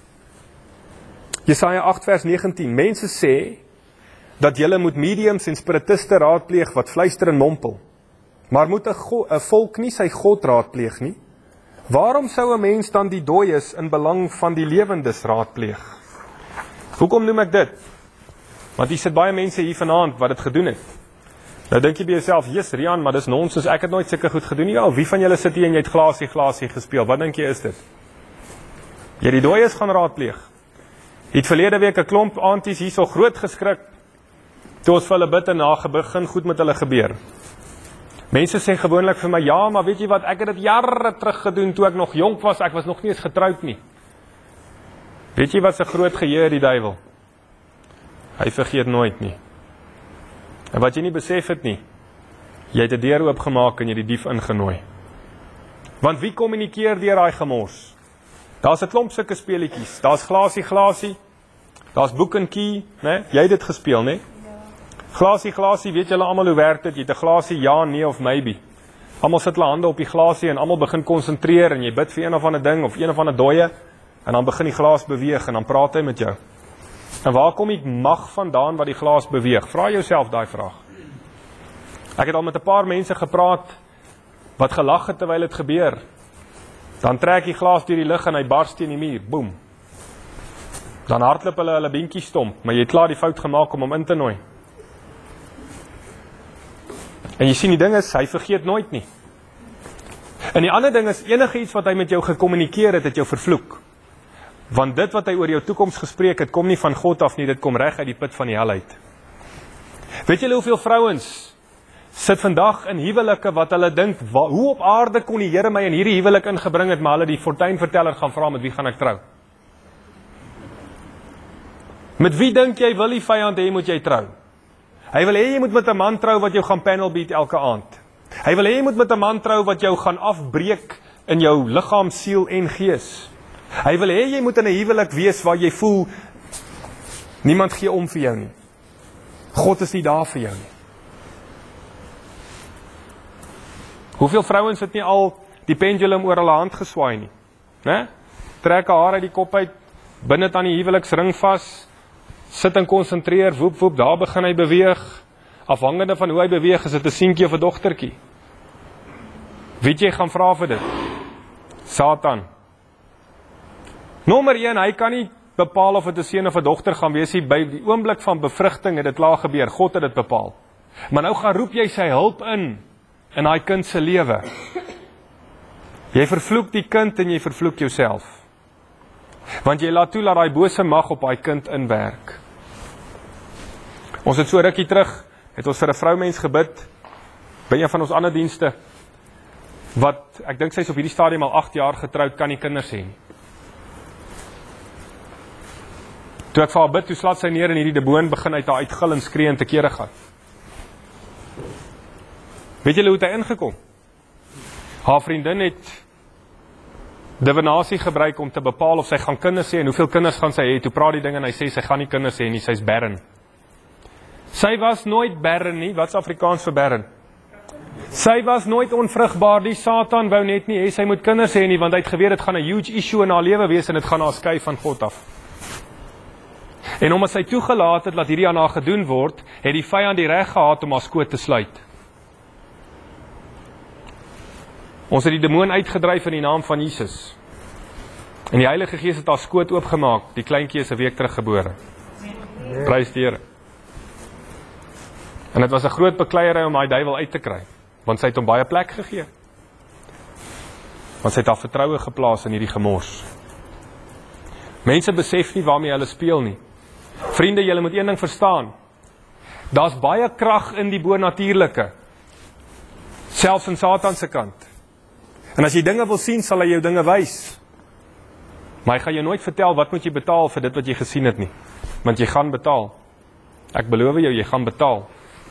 Jesaja 8 vers 19, mense sê dat julle moet mediums en spiritiste raadpleeg wat fluister en mompel. Maar moet 'n volk nie sy God raadpleeg nie? Waarom sou 'n mens dan die dooies in belang van die lewendes raadpleeg? Hoekom noem ek dit? Want hier sit baie mense hier vanaand wat dit gedoen het. Nou dink jy by jouself, yes Rian, maar dis nonsens, ek het nooit sulke goed gedoen nie. Ja, wie van julle sit hier en jy het glasie gespeel? Wat dink jy is dit? Jy die dooies gaan raadpleeg. Jy het verlede week 'n klomp aanties hier so groot geskrik, toe ons vir hulle bid en begin goed met hulle gebeur. Mense sê gewoonlik vir my, ja, maar weet jy wat, ek het dit jare terug gedoen, toe ek nog jonk was, ek was nog nie eens getroud nie. Weet jy wat 'n groot geheue die duiwel? Hy vergeet nooit nie. En wat jy nie besef het nie, jy het 'n deur oopgemaak en jy die dief ingenooi. Want wie kommunikeer deur daai gemors? Daar's 'n klomp sulke speletjies, daar's glasie, daar's boek en key, né? Jy het dit gespeel, né? Glasie, weet julle almal hoe werk dit? Jy het 'n glasie, ja, nee of maybe. Almal sit hulle hande op die glasie en almal begin konsentreer en jy bid vir een of ander ding of een of ander dooie en dan begin die glas beweeg en dan praat hy met jou. En waar kom die mag vandaan wat die glas beweeg? Vra jouself daai vraag. Ek het al met 'n paar mense gepraat wat gelag het terwyl dit gebeur. Dan trek die glas deur die lug en hy bars teen die muur, boem. Dan hardloop hulle beentjie stomp, maar jy het klaar die fout gemaak om hom in te nooi. En jy sien die ding is, hy vergeet nooit nie. En die ander ding is, enige iets wat hy met jou gekommunikeer het, het jou vervloek. Want dit wat hy oor jou toekoms gespreek het, kom nie van God af nie, dit kom reg uit die put van die hel uit. Weet julle hoeveel vrouens sit vandag in huwelike wat hulle dink, hoe op aarde kon die Here my in hierdie huwelik ingebring het, maar hulle die fortuinverteller gaan vra, met wie gaan ek trou? Met wie dink jy wil die vyand hê moet jy trou? Hy wil hê jy moet met 'n man trou wat jou gaan panel beat elke aand. Hy wil hê jy moet met 'n man trou wat jou gaan afbreek in jou liggaam, siel en gees. Hy wil hê jy moet in 'n huwelik wees waar jy voel, niemand gee om vir jou nie. God is nie daar vir jou nie. Hoeveel vrouens het nie al die pendulum oor hulle hand geswaai nie? Né? Trek haar uit die kop uit, bind dit aan die huweliksring vas, sit en konsentreer, woep woep, daar begin hy beweeg. Afhangende van hoe hy beweeg, is dit 'n seentjie of 'n dogtertjie. Wie jy gaan vra vir dit? Satan. Nommer 1, hy kan nie bepaal of dit 'n seun of 'n dogter gaan wees nie. By die oomblik van bevrugting het dit klaar gebeur. God het dit bepaal. Maar nou gaan roep jy sy hulp in daai kind se lewe. Jy vervloek die kind en jy vervloek jouself. Want jy laat toe dat daai bose mag op daai kind inwerk. Ons het so rukkie terug, het ons vir 'n vroumens gebid by een van ons ander dienste wat ek dink sy is op hierdie stadium al 8 jaar getroud, kan nie kinders hê nie. Toe ek vir haar bid, toe slaat sy neer en hierdie deboon begin uit haar uitgil en skree en te kere gaan. Weet julle hoe het hy ingekom? Haar vriendin het divinasie gebruik om te bepaal of sy gaan kinders hê en hoeveel kinders gaan sy hê. Toe praat die ding en hy sê sy gaan nie kinders hê nie, sy's barren. Sy was nooit barren nie. Wat is Afrikaans vir barren? Sy was nooit onvrugbaar. Die Satan wou net nie hê sy moet kinders hê nie, want hy het geweet dit gaan 'n huge issue in haar lewe wees en dit gaan haar skei van God af. En omdat sy toegelaat het dat hierdie aan haar gedoen word, het die vyand die reg gehad om haar skoot te sluit. Ons het die demoon uitgedryf in die naam van Jesus. En die Heilige Gees het haar skoot oopgemaak. Die kleintjie is 'n week teruggebore. Prys die Here. En dit was 'n groot bekleierery om daai duiwel uit te kry, want sy het hom baie plek gegee. Want sy het haar vertroue geplaas in hierdie gemors. Mense besef nie waarmee hulle speel nie. Vriende, julle moet een ding verstaan. Daar's baie krag in die bonatuurlike, selfs in Satan se kant. En as jy dinge wil sien, sal hy jou dinge wys. Maar hy gaan jou nooit vertel wat moet jy betaal vir dit wat jy gesien het nie. Want jy gaan betaal. Ek beloof jou, jy gaan betaal.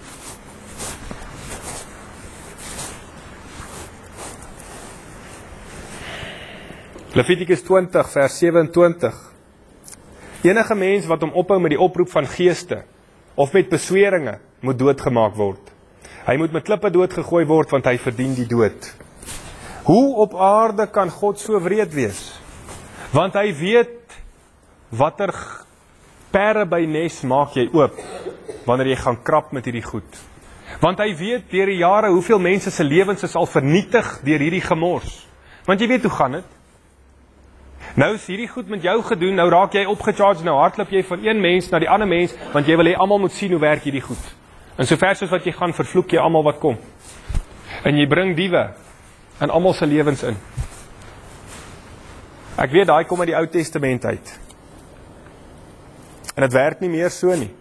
Levitikus 20 vers 27. Enige mens wat hom ophou met die oproep van geeste, of met besweringe, moet doodgemaak word. Hy moet met klippe doodgegooi word, want hy verdien die dood. Hoe op aarde kan God so wreed wees? Want hy weet watter pere by nes maak jy oop, wanneer jy gaan krap met hierdie goed. Want hy weet deur die jare hoeveel mense se lewens is al vernietig deur hierdie gemors. Want jy weet hoe gaan dit? Nou is hierdie goed met jou gedoen, nou raak jy opgecharged, nou hardloop jy van een mens na die ander mens, want jy wil hê almal moet sien hoe werk hierdie goed. En sover soos wat jy gaan, vervloek jy almal wat kom. En jy bring diewe in almal se lewens in. Ek weet, daai kom uit die Ou Testament uit. En dit werk nie meer so nie.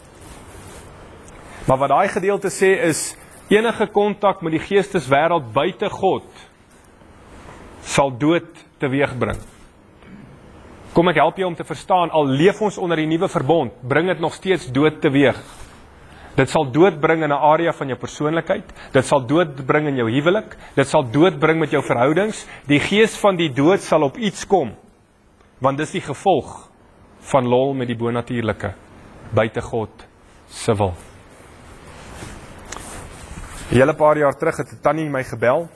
Maar wat daai gedeelte sê is, enige kontak met die geesteswêreld buite God sal dood teweegbring. Kom ek help jou om te verstaan, al leef ons onder die nuwe verbond, bring dit nog steeds dood teweeg. Dit sal dood bring in 'n area van jou persoonlikheid, dit sal dood bring in jou huwelik, dit sal dood bring met jou verhoudings, die gees van die dood sal op iets kom, want dis die gevolg van lol met die bonatuurlike, buite God se wil. 'n Hele paar jaar terug het 'n tannie my gebel,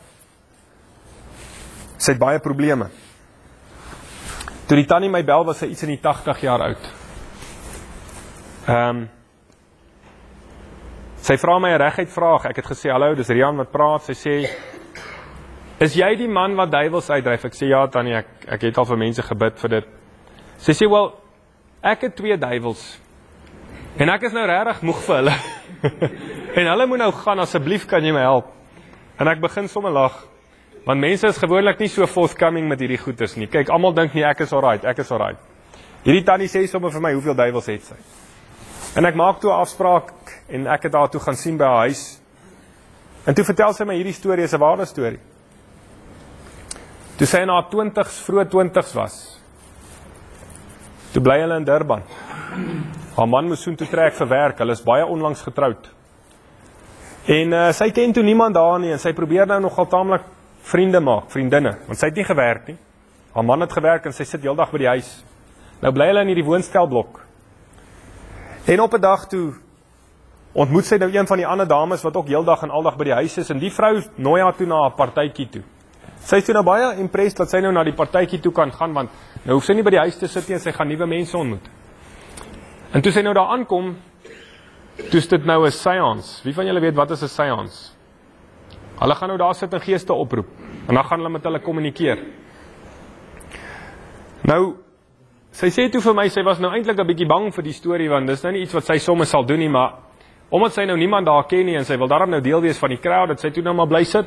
sy het baie probleme. Toe die tannie my bel, was sy iets in die 80 jaar oud. Sy vra my 'n reguit vraag. Ek het gesê, hallo, dis Rian wat praat. Sy sê, is jy die man wat duiwels uitdryf? Ek sê, ja tannie, ek het al vir mense gebid vir dit. Sy sê, wel, ek het 2 duiwels. En ek is nou regtig moeg vir hulle. En hulle moet nou gaan, asseblief kan jy my help. En ek begin sommer lag. Want mense is gewoonlik nie so forthcoming met hierdie goeders nie. Kyk, almal dink nie, ek is alright. Hierdie tannie sê sommer vir my, hoeveel duiwels het sy? En ek maak toe 'n afspraak, en ek het daar toe gaan sien by haar huis. En toe vertel sy my, hierdie storie is 'n ware storie. Toe sy in haar 20s, vroeë 20s was, toe bly hulle in Durban. Haar man moes soontoe trek vir werk, hulle is baie onlangs getroud. En sy ken toe niemand daar nie, en sy probeer nou nogal taamlik vriende maak, vriendinne, want sy het nie gewerk nie. Haar man het gewerk en sy sit heeldag by die huis. Nou bly hulle in hierdie woonstelblok. En op 'n dag toe ontmoet sy nou een van die ander dames wat ook heeldag en aldag by die huis is, en die vrou nooi haar toe na 'n partytjie toe. Sy is toe nou baie impressed dat sy nou na die partytjie toe kan gaan, want nou hoef sy nie by die huis te sit nie en sy gaan nuwe mense ontmoet. En toe sy nou daar aankom, toe is dit nou 'n séance. Wie van julle weet wat is 'n séance? Hulle gaan nou daar sit en geeste oproep, en dan gaan hulle met hulle kommunikeer. Nou, sy sê toe vir my, sy was nou eintlik 'n bietjie bang vir die storie, want dis nou nie iets wat sy soms sal doen nie, maar omdat sy nou niemand daar ken nie, en sy wil daarom nou deel wees van die crowd, dat sy toe nou maar bly sit.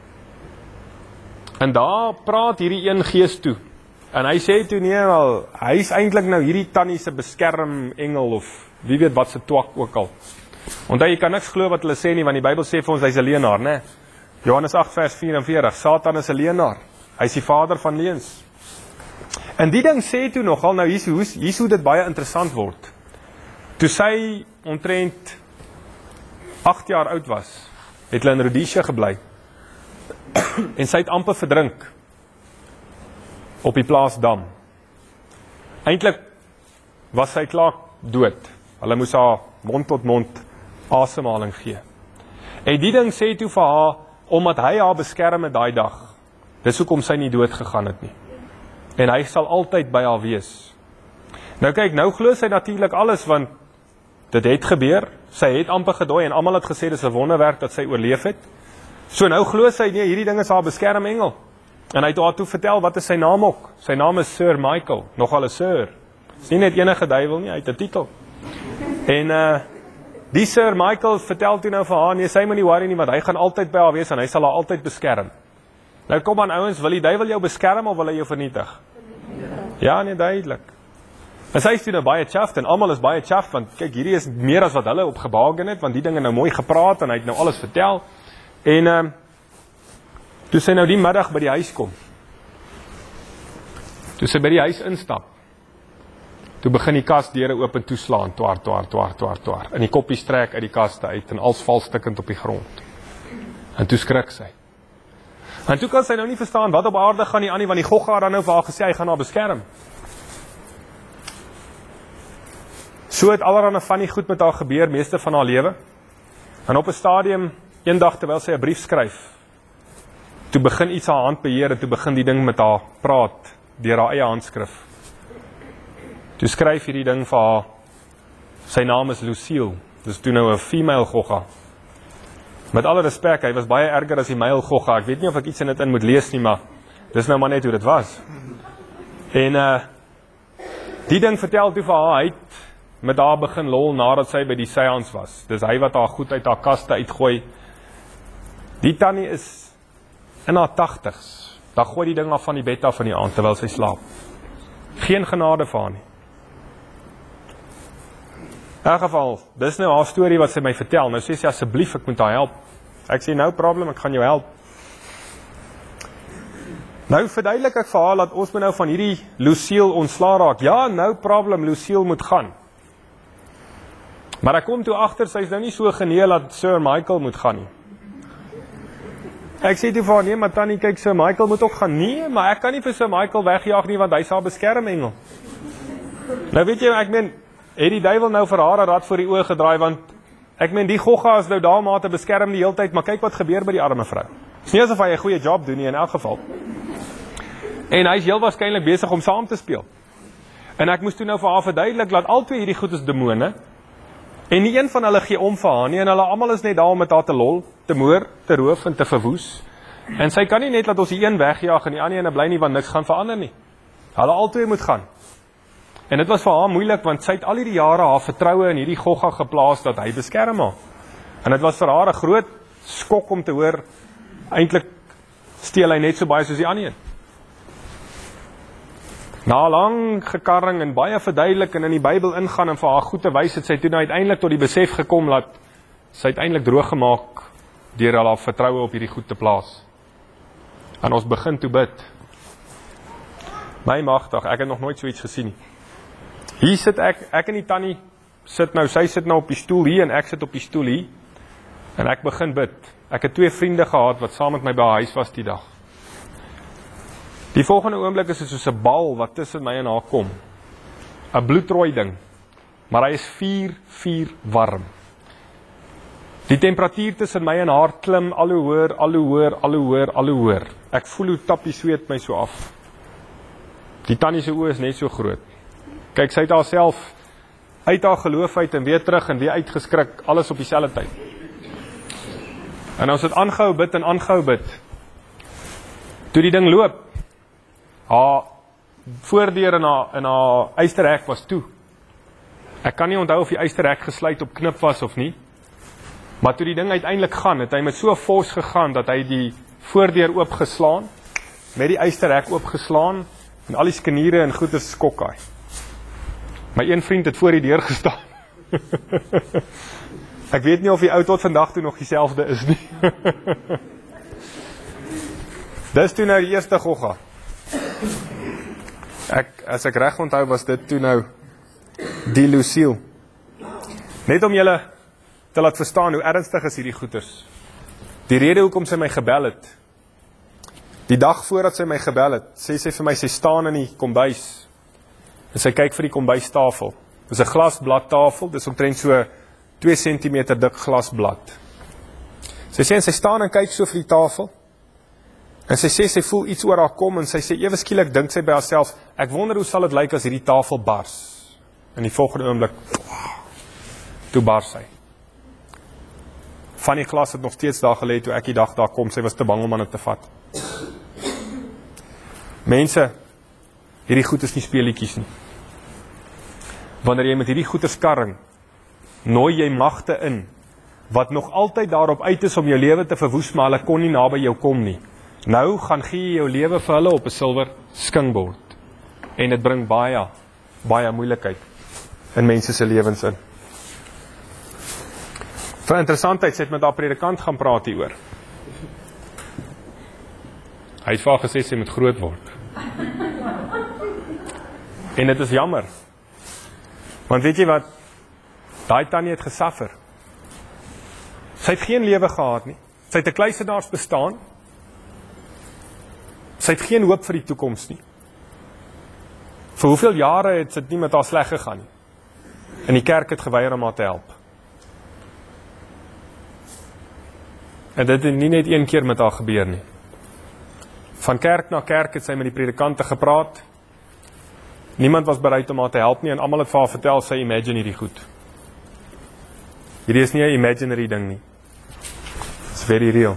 En daar praat hierdie een gees toe, en hy sê toe, nee, wel, hy is eintlik nou hierdie tannie se beskermengel, of wie weet wat se twak ook al. Onthou, jy kan niks glo wat hulle sê nie, want die Bybel sê vir ons, hy's 'n leienaar, né? Johannes 8 vers 44, Satan is 'n leienaar, hy is die vader van leuns. En die ding sê toe nogal, nou hier hoe dit baie interessant word. Toe sy omtrent 8 jaar oud was, het hulle in Rhodesia gebly, en sy het amper verdrink, op die plaasdam. Eintlik was sy klaar dood, hulle moes haar mond tot mond asemhaling gee. En die ding sê toe vir haar, omdat hy haar beskerm het daai dag, dis hoekom sy nie dood gegaan het nie. En hy sal altyd by haar wees. Nou kyk, nou glo sy natuurlik alles, want dit het gebeur, sy het amper gedooi, en almal het gesê, dis 'n wonderwerk dat sy oorleef het. So nou glo sy, nee, hierdie ding is haar beskermengel. En hy het haar toe vertel, wat is sy naam ook? Sy naam is Sir Michael, nogal 'n Sir. Dis nie net enige duiwel nie, hy het 'n titel. En die Sir Michael vertel toe nou vir haar, nee, sy moet nie worry nie, want hy gaan altyd by haar wees, en hy sal haar altyd beskerm. Nou kom aan ouens, wil die duiwel jou beskerm, of wil hy jou vernietig? Ja, nee, duidelik. En sy is toe nou baie chuffed, en almal is baie chuffed, want kyk, hierdie is meer as wat hulle opgebaken het, want die dinge nou mooi gepraat, en hy het nou alles vertel. En toe sy nou die middag by die huis kom, toe sy by die huis instap, toe begin die kasdeure oop en toeslaan, twaar, en die koppies trek uit die kaste uit, en als val stikkend op die grond. En toe skrik sy. En toe kan sy nou nie verstaan, wat op aarde gaan die aan nie, want die gogga dan nou vir haar gesê, hy gaan haar beskerm. So het allerhande van die goed met haar gebeur, meeste van haar lewe. En op 'n stadium, eendag terwyl sy 'n brief skryf, toe begin iets haar hand beheer, en toe begin die ding met haar praat, deur haar eie handskrif. Toe skryf hierdie ding vir haar, sy naam is Lucille, dis toe nou 'n female gogga. Met alle respek, hy was baie erger as die male gogga, ek weet nie of ek iets in dit in moet lees nie, maar dis nou maar net hoe dit was. En die ding vertel toe vir haar, hy het met haar begin lol nadat sy by die seance was. Dis hy wat haar goed uit haar kaste uitgooi. Die tannie is in haar 80's, dan gooi die ding af van die bed af van die aand, terwyl sy slaap. Geen genade vir haar nie. In elk geval, dis nou haar storie wat sy my vertel. Nou sê sy, asseblief, ek moet haar help. Ek sê, no problem, ek gaan jou help. Nou verduidelik ek vir haar, dat ons moet nou van hierdie Lucille ontslaa raak. Ja, no problem, Lucille moet gaan. Maar ek kom toe agter, sy is nou nie so geneel dat Sir Michael moet gaan nie. Ek sê toe vir haar, nee, maar tannie, kyk, Sir Michael moet ook gaan. Nee, maar ek kan nie vir Sir Michael wegjaag nie, want hy is haar beskermengel. Nou weet jy, ek meen, het die duiwel nou vir haar 'n rad voor die oë gedraai, want ek meen, die gogga is nou daar maar te beskerm die hele tyd, maar kyk wat gebeur by die arme vrou. Dis nie asof hy 'n goeie job doen nie, in elk geval. En hy is heel waarskynlik besig om saam te speel. En ek moes toe nou vir haar verduidelik, dat al twee hierdie goed is demone, en nie een van hulle gee om vir haar nie, en hulle almal is net daar om met haar te lol, te moor, te roof en te verwoes. En sy kan nie net laat ons die een wegjaag en die ander ene bly nie, want niks gaan verander nie. Hulle albei moet gaan. En dit was vir haar moeilik, want sy het al hierdie jare haar vertroue in hierdie gogga geplaas, dat hy beskerm haar. En dit was vir haar 'n groot skok om te hoor, eintlik steel hy net so baie soos die ander een. Na lang gekarring en baie verduidelik en in die Bybel ingaan en vir haar goed te wys, het sy toe nou uiteindelik tot die besef gekom, dat sy uiteindelik droog gemaak, deur haar vertroue op hierdie goed te plaas. En ons begin toe bid. My magtig, ek het nog nooit so iets gesien nie. Hier sit ek en die tannie sit nou, sy sit nou op die stoel hier en ek sit op die stoel hier. En ek begin bid. Ek het 2 vriende gehad wat saam met my by haar huis was die dag. Die volgende oomblik is dit soos 'n bal wat tussen my en haar kom. 'n Bloedrooi ding. Maar hy is 4 warm. Die temperatuur tussen my en haar klim al hoe hoër, al hoe hoër, al hoe hoër, al hoe hoër. Ek voel hoe tap die sweet my so af. Die tannie se oë is net so groot. Kyk, sy het haarself uit haar geloof uit en weer terug en weer uitgeskrik, alles op dieselfde tyd. En ons het aangehou bid en aangehou bid. Toe die ding loop, haar voordeur in haar eysterhek was toe. Ek kan nie onthou of die eysterhek gesluit op knip was of nie, maar toe die ding uiteindelik gaan, het hy met so 'n fors gegaan, dat hy die voordeur oopgeslaan, met die eysterhek oopgeslaan, en al die skeniere en goeders skokkaai. My een vriend het voor die deur gestaan. Ek weet nie of die ou tot vandag toe nog dieselfde is nie. Dis toe nou die eerste gogga. As ek reg onthou, was dit toe nou die Lucille. Net om julle te laat verstaan hoe ernstig is hierdie goeters. Die rede hoekom sy my gebel het, die dag voordat sy my gebel het, sê sy vir my, sy staan in die kombuis, en sy kyk vir die kombuistafel. Dis 'n glasbladtafel, dis omtrent so 2 centimeter dik glasblad. Sy sê, en sy staan en kyk so vir die tafel, en sy sê, sy voel iets oor haar kom, en sy sê, ewe skielik dink sy by haarself, ek wonder hoe sal dit lyk as hierdie tafel bars. in die volgende oomblik, toe bars sy. Van die glas het nog steeds daar gelê toe ek die dag daar kom, sy was te bang om aan dit te vat. Mense, hierdie goed is nie speelietjies nie. Wanneer jy met hierdie goeie skarring, nooi jy magte in, wat nog altyd daarop uit is om jou lewe te verwoes, maar hulle kon nie naby jou kom nie. Nou gaan gee jy jou lewe vir hulle op 'n silwer skingbord. En dit bring baie moeilikheid in mense se lewens in. Vir interessantheid, sy het met haar predikant gaan praat hieroor. Hy het vir haar gesê sy moet groot word. En dit is jammer. Want weet jy wat? Daai tannie het gesuffer. Sy het geen lewe gehad nie. Sy het 'n kluisenaars bestaan. Sy het geen hoop vir die toekoms nie. Vir hoeveel jare het dit nie met haar sleg gegaan nie. En die kerk het geweier om haar te help. En dit het nie net een keer met haar gebeur nie. Van kerk na kerk het sy met die predikante gepraat. Niemand was bereid om haar te help nie en almal het vir haar vertel sy imagine hierdie goed. Hierdie is nie 'n imaginary ding nie. It's very real.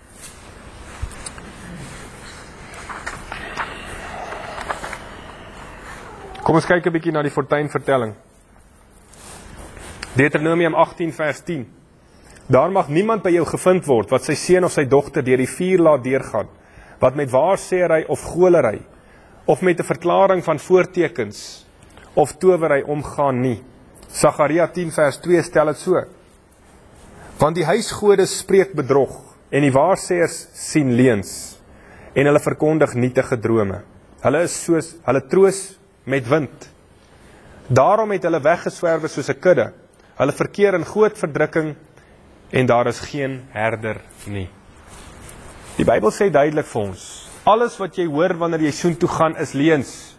Kom ons kyk 'n bietjie na die fortuinvertelling. Deuteronomium 18 vers 10. Daar mag niemand by jou gevind word wat sy seun of sy dogter deur die vuur laat deurgaan, wat met waarsêery of goolery, of met 'n verklaring van voortekens, of towery omgaan nie. Sagaria 10 vers 2 stel dit so. Want die huisgode spreek bedrog, en die waarsêers sien leuns, en hulle verkondig nietige drome. Hulle troos met wind. Daarom het hulle weggeswerwe soos 'n kudde. Hulle verkeer in groot verdrukking, en daar is geen herder nie. Die Bybel sê duidelik vir ons, alles wat jy hoor wanneer jy soontoe gaan is leuns.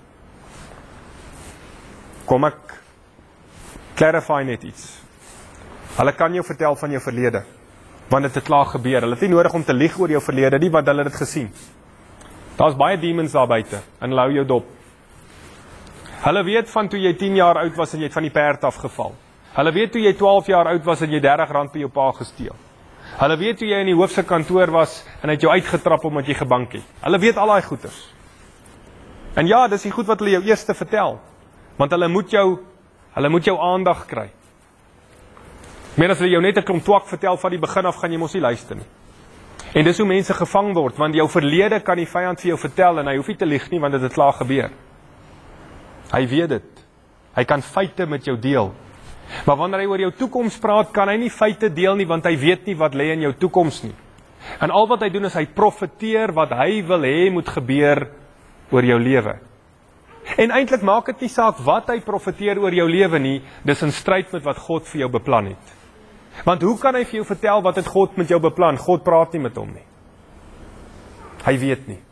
Kom ek clarify net iets. Hulle kan jou vertel van jou verlede, want dit het klaar gebeur. Hulle het nie nodig om te lieg oor jou verlede nie, want hulle het dit gesien. Daar's baie demons daar buite, en hulle hou jou dop. Hulle weet van toe jy 10 jaar oud was en jy het van die perd afgeval. Hulle weet toe jy 12 jaar oud was en jy R30 by jou pa gesteel. Hulle weet toe jy in die hoof se kantoor was en het jou uitgetrap omdat jy gebank het. Hulle weet al daai goeters. En ja, dis die goed wat hulle jou eerste vertel, want hulle moet jou aandag kry. Meer as hulle jou net 'n klomp twak vertel van die begin af, gaan jy mos nie luister nie. En dis hoe mense gevang word, want jou verlede kan die vyand vir jou vertel en hy hoef nie te lieg nie, want dit het klaar gebeur. Hy weet dit. Hy kan feite met jou deel. Maar wanneer hy oor jou toekoms praat, kan hy nie feite deel nie, want hy weet nie wat lê in jou toekoms nie. En al wat hy doen is hy profeteer wat hy wil hê moet gebeur oor jou lewe. En eintlik maak dit nie saak wat hy profeteer oor jou lewe nie, dis in stryd met wat God vir jou beplan het. Want hoe kan hy vir jou vertel wat het God met jou beplan? God praat nie met hom nie. Hy weet nie.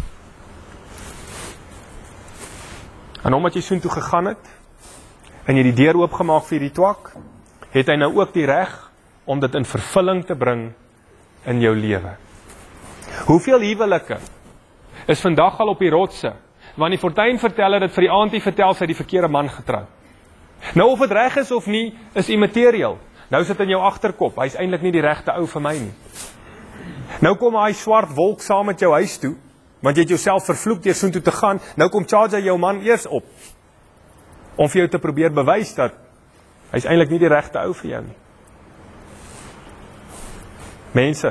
En omdat jy soontoe gegaan het, en jy die deur oopgemaak vir die twak, het hy nou ook die reg om dit in vervulling te bring in jou lewe. Hoeveel huwelike is vandag al op die rotse, want die fortuinverteller het vir die auntie vertel sy die verkeerde man getrou. Nou of dit reg is of nie, is immaterieel. Nou sit in jou agterkop, hy is eintlik nie die regte ou vir my nie. Nou kom hy swart wolk saam met jou huis toe, want jy het jouself vervloek deur soontoe te gaan, nou kom charge jou man eers op, om vir jou te probeer bewys dat hy is eintlik nie die regte ou vir jou nie. Mense,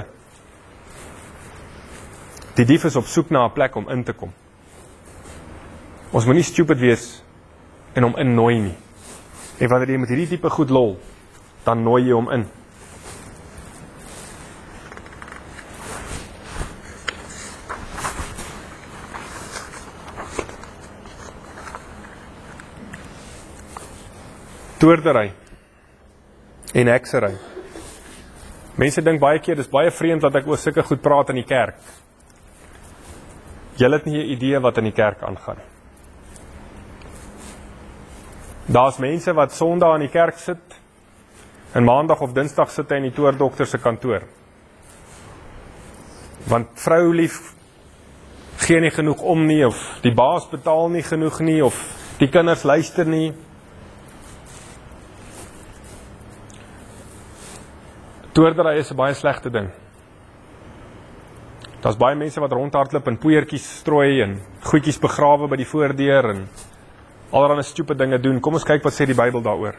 die dief is op soek na 'n plek om in te kom. Ons moet nie stupid wees en hom innooi nie. En wanneer jy met hierdie tipe goed lol, dan nooi jy hom in. Toordery en heksery. Mense dink baie keer, dis baie vreemd dat ek oor sulke goed praat in die kerk. Julle het nie 'n idee wat in die kerk aangaan. Daar's mense wat Sondag in die kerk sit, en Maandag of Dinsdag sit hy in die toordokter se kantoor. Want vrou lief gee nie genoeg om nie, of die baas betaal nie genoeg nie, of die kinders luister nie. Toordery is 'n baie slegte ding. Daar's baie mense wat rondhardloop en poeiertjies strooi en goedjies begrawe by die voordeur en allerlei stupid dinge doen. Kom ons kyk wat sê die Bybel daaroor.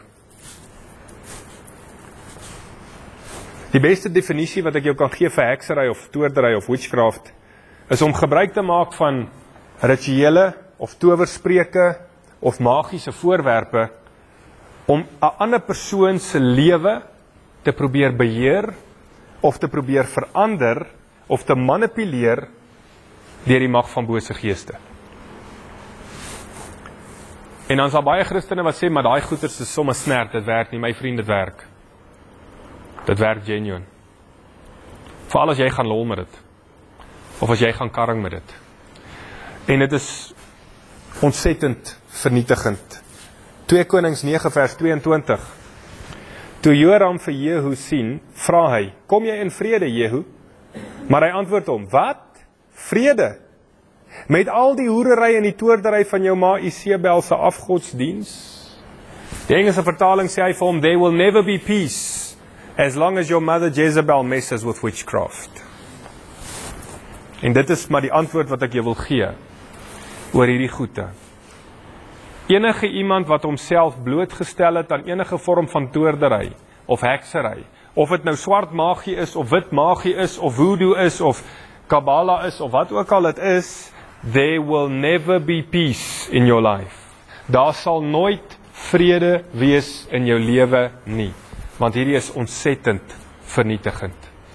Die beste definisie wat ek jou kan gee vir heksery of toordery of witchcraft is om gebruik te maak van rituele of towerspreuke of magiese voorwerpe om 'n ander persoon se lewe te probeer beheer of te probeer verander of te manipuleer deur die mag van bose geeste. En dan is daar baie Christene wat sê, maar daai goeters is sommer snert, dit werk nie, my vriend, dit werk. Dit werk genuine. Veral as jy gaan lol met dit. Of as jy gaan karring met dit. En dit is ontsettend vernietigend. 2 Konings 9 vers 22. Toe Joram vir Jehu sien, vra hy, kom jy in vrede, Jehu? Maar hy antwoord hom, wat? Vrede? Met al die hoerery en die toordery van jou ma Isebel se afgodsdiens? Die Engelse vertaling sê hy vir hom, there will never be peace as long as your mother Jezebel messes with witchcraft. En dit is maar die antwoord wat ek jou wil gee oor hierdie goede. Enige iemand wat homself blootgestel het aan enige vorm van toordery of heksery, of dit nou swart magie is, of wit magie is, of voodoo is, of Kabbalah is, of wat ook al dit is, there will never be peace in your life. Daar sal nooit vrede wees in jou lewe nie, want hierdie is ontsettend vernietigend.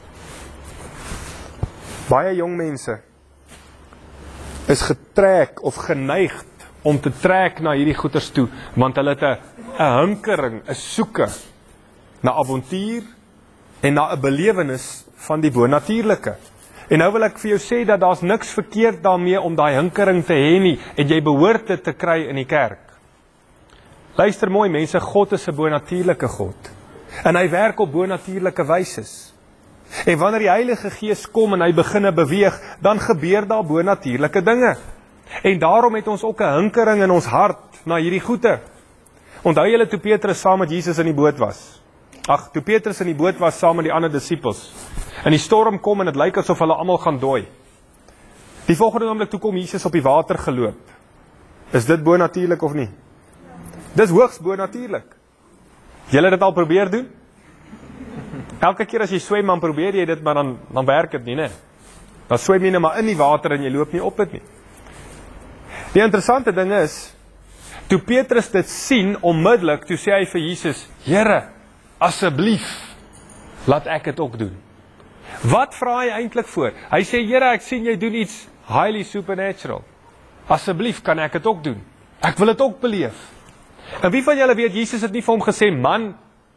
Baie jong mense is getrek of geneigd om te trek na hierdie goeters toe, want hulle het 'n hinkering, 'n soeke na avontuur en na 'n belewenis van die bonatuurlike. En nou wil ek vir jou sê dat daar's niks verkeerd daarmee om daai hinkering te hê nie, en jy behoort dit te kry in die kerk. Luister mooi mense, God is 'n bonatuurlike God, en hy werk op bonatuurlike wyses. En wanneer die Heilige Gees kom en hy begin beweeg, dan gebeur daar bonatuurlike dinge. En daarom het ons ook 'n hinkering in ons hart na hierdie goeie. Onthou julle toe Petrus saam met Jesus in die boot was? Toe Petrus in die boot was saam met die ander disippels, en die storm kom en dit lyk asof hulle almal gaan dooi. Die volgende oomblik toe kom Jesus op die water geloop. Is dit bonatuurlik of nie? Dis hoogs bonatuurlik. Julle het dit al probeer doen? Elke keer as jy swem, dan probeer jy dit, maar dan werk dit nie, né? Dan swem jy net maar in die water en jy loop nie op dit nie. Die interessante ding is, toe Petrus dit sien, onmiddellik, toe sê hy vir Jesus, Here, asseblief, laat ek dit ook doen. Wat vra hy eintlik voor? Hy sê, Here, ek sien jy doen iets highly supernatural. Asseblief, kan ek dit ook doen? Ek wil dit ook beleef. En wie van julle weet, Jesus het nie vir hom gesê, man,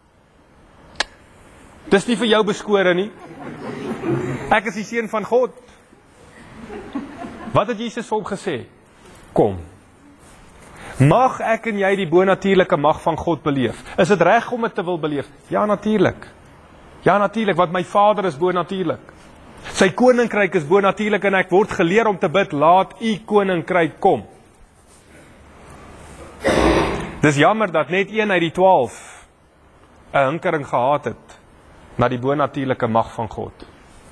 dis nie vir jou beskore nie. Ek is die seun van God. Wat het Jesus vir hom gesê? Kom. Mag ek en jy die bonatuurlike mag van God beleef? Is dit reg om dit te wil beleef? Ja, natuurlik. Ja, natuurlik, want my Vader is bonatuurlik. Sy koninkryk is bonatuurlik en ek word geleer om te bid, laat u koninkryk kom. Dis jammer dat net een uit die 12 'n hinkering gehad het na die bonatuurlike mag van God.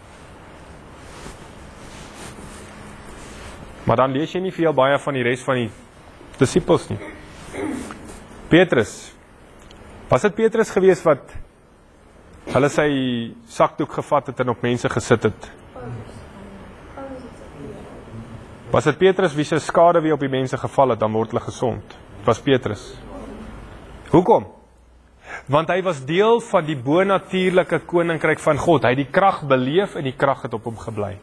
Maar dan lees jy nie veel baie van die res van die disippels nie. Petrus, was dit Petrus gewees wat hulle sy sakdoek gevat het en op mense gesit het? Was dit Petrus wie se skade weer op die mense geval het, dan word hulle gesond? Het was Petrus. Hoekom? Want hy was deel van die bonatuurlike koninkryk van God. Hy het die krag beleef en die krag het op hom gebly.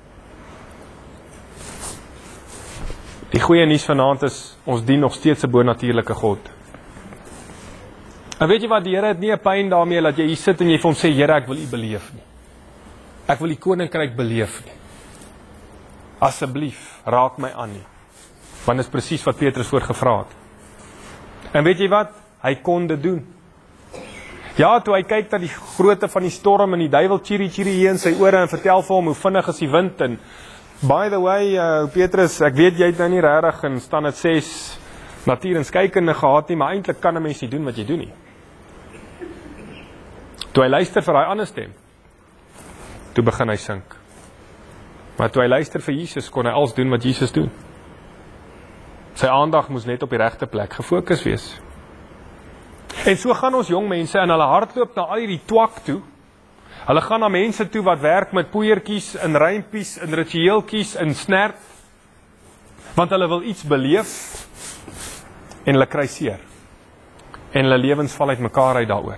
Die goeie nuus vanaand is, ons dien nog steeds 'n bonatuurlike God. En weet jy wat, die Here het nie 'n pyn daarmee dat jy hier sit en jy vir hom sê, Here, ek wil u beleef nie. Ek wil die koninkryk beleef nie. Asseblief, raak my aan nie. Want dit is presies wat Petrus voorgevra het. En weet jy wat? Hy kon dit doen. Ja, toe hy kyk na die grootte van die storm en die duiwel chiri hier in sy ore en vertel vir hom hoe vinnig is die wind en by the way, Petrus, ek weet jy het nou nie regtig in standaard 6 natuur en skeikunde gehad nie, maar eintlik kan 'n mens nie doen wat jy doen nie. Toe hy luister vir daai ander stem, toe begin hy sink. Maar toe hy luister vir Jesus, kon hy alles doen wat Jesus doen. Sy aandag moes net op die regte plek gefokus wees. En so gaan ons jong mense en hulle hardloop na al hierdie twak toe. Hulle gaan na mense toe wat werk met poeiertjies, in rympies, in ritueeltjies, in snert, want hulle wil iets beleef en hulle kry seer. En hulle lewens val uit mekaar uit daaroor.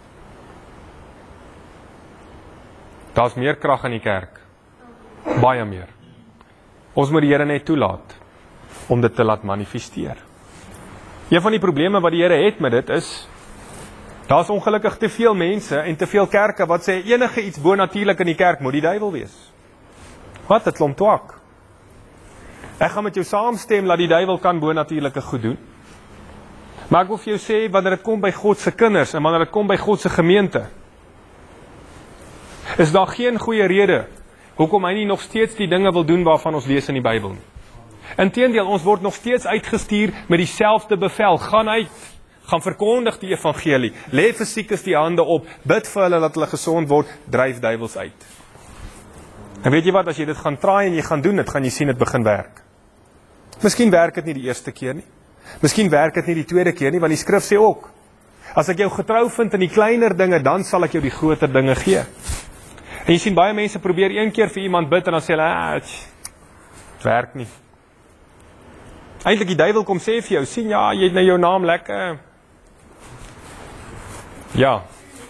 Daar's meer krag in die kerk. Baie meer. Ons moet die Here net toelaat om dit te laat manifesteer. Een van die probleme wat die Here het met dit is, daar's ongelukkig te veel mense en te veel kerke wat sê enige iets bonatuurlik in die kerk moet die duiwel wees. Wat, 'n klomp twak. Ek gaan met jou saamstem dat die duiwel kan bonatuurlike goed doen. Maar ek wil vir jou sê, wanneer dit kom by God se kinders en wanneer dit kom by God se gemeente, is daar geen goeie rede hoekom hy nie nog steeds die dinge wil doen waarvan ons lees in die Bybel nie. Inteendeel, ons word nog steeds uitgestuur met dieselfde bevel. Gaan uit, gaan verkondig die evangelie, lê vir siekes die hande op, bid vir hulle dat hulle gesond word, dryf duiwels uit. En weet jy wat, as jy dit gaan traai en jy gaan doen dit, gaan jy sien dit begin werk. Miskien werk dit nie die eerste keer nie. Miskien werk dit nie die tweede keer nie, want die skrif sê ook, as ek jou getrou vind in die kleiner dinge, dan sal ek jou die groter dinge gee. En jy sien baie mense probeer een keer vir iemand bid en dan sê hulle, het werk nie. Eintlik die duiwel kom sê vir jou, sien ja, jy het nou jou naam lekker. Ja.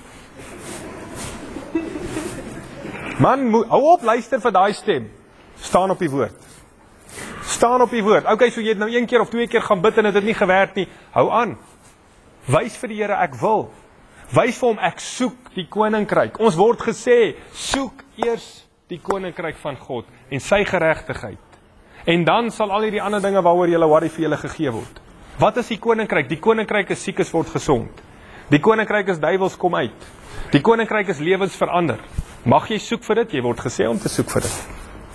Man, hou op, luister vir daai stem. Staan op die woord. Staan op die woord. Okay, so jy het nou een keer of twee keer gaan bid en dit het nie gewerk nie. Hou aan. Wys vir die Here ek wil. Wys vir hom ek soek die koninkryk. Ons word gesê, soek eers die koninkryk van God en sy geregtigheid. En dan sal al hierdie ander dinge waaroor julle worry vir julle gegee word. Wat is die koninkryk? Die koninkryk is siekes word gesond. Die koninkryk is duiwels kom uit. Die koninkryk is lewens verander. Mag jy soek vir dit? Jy word gesê om te soek vir dit.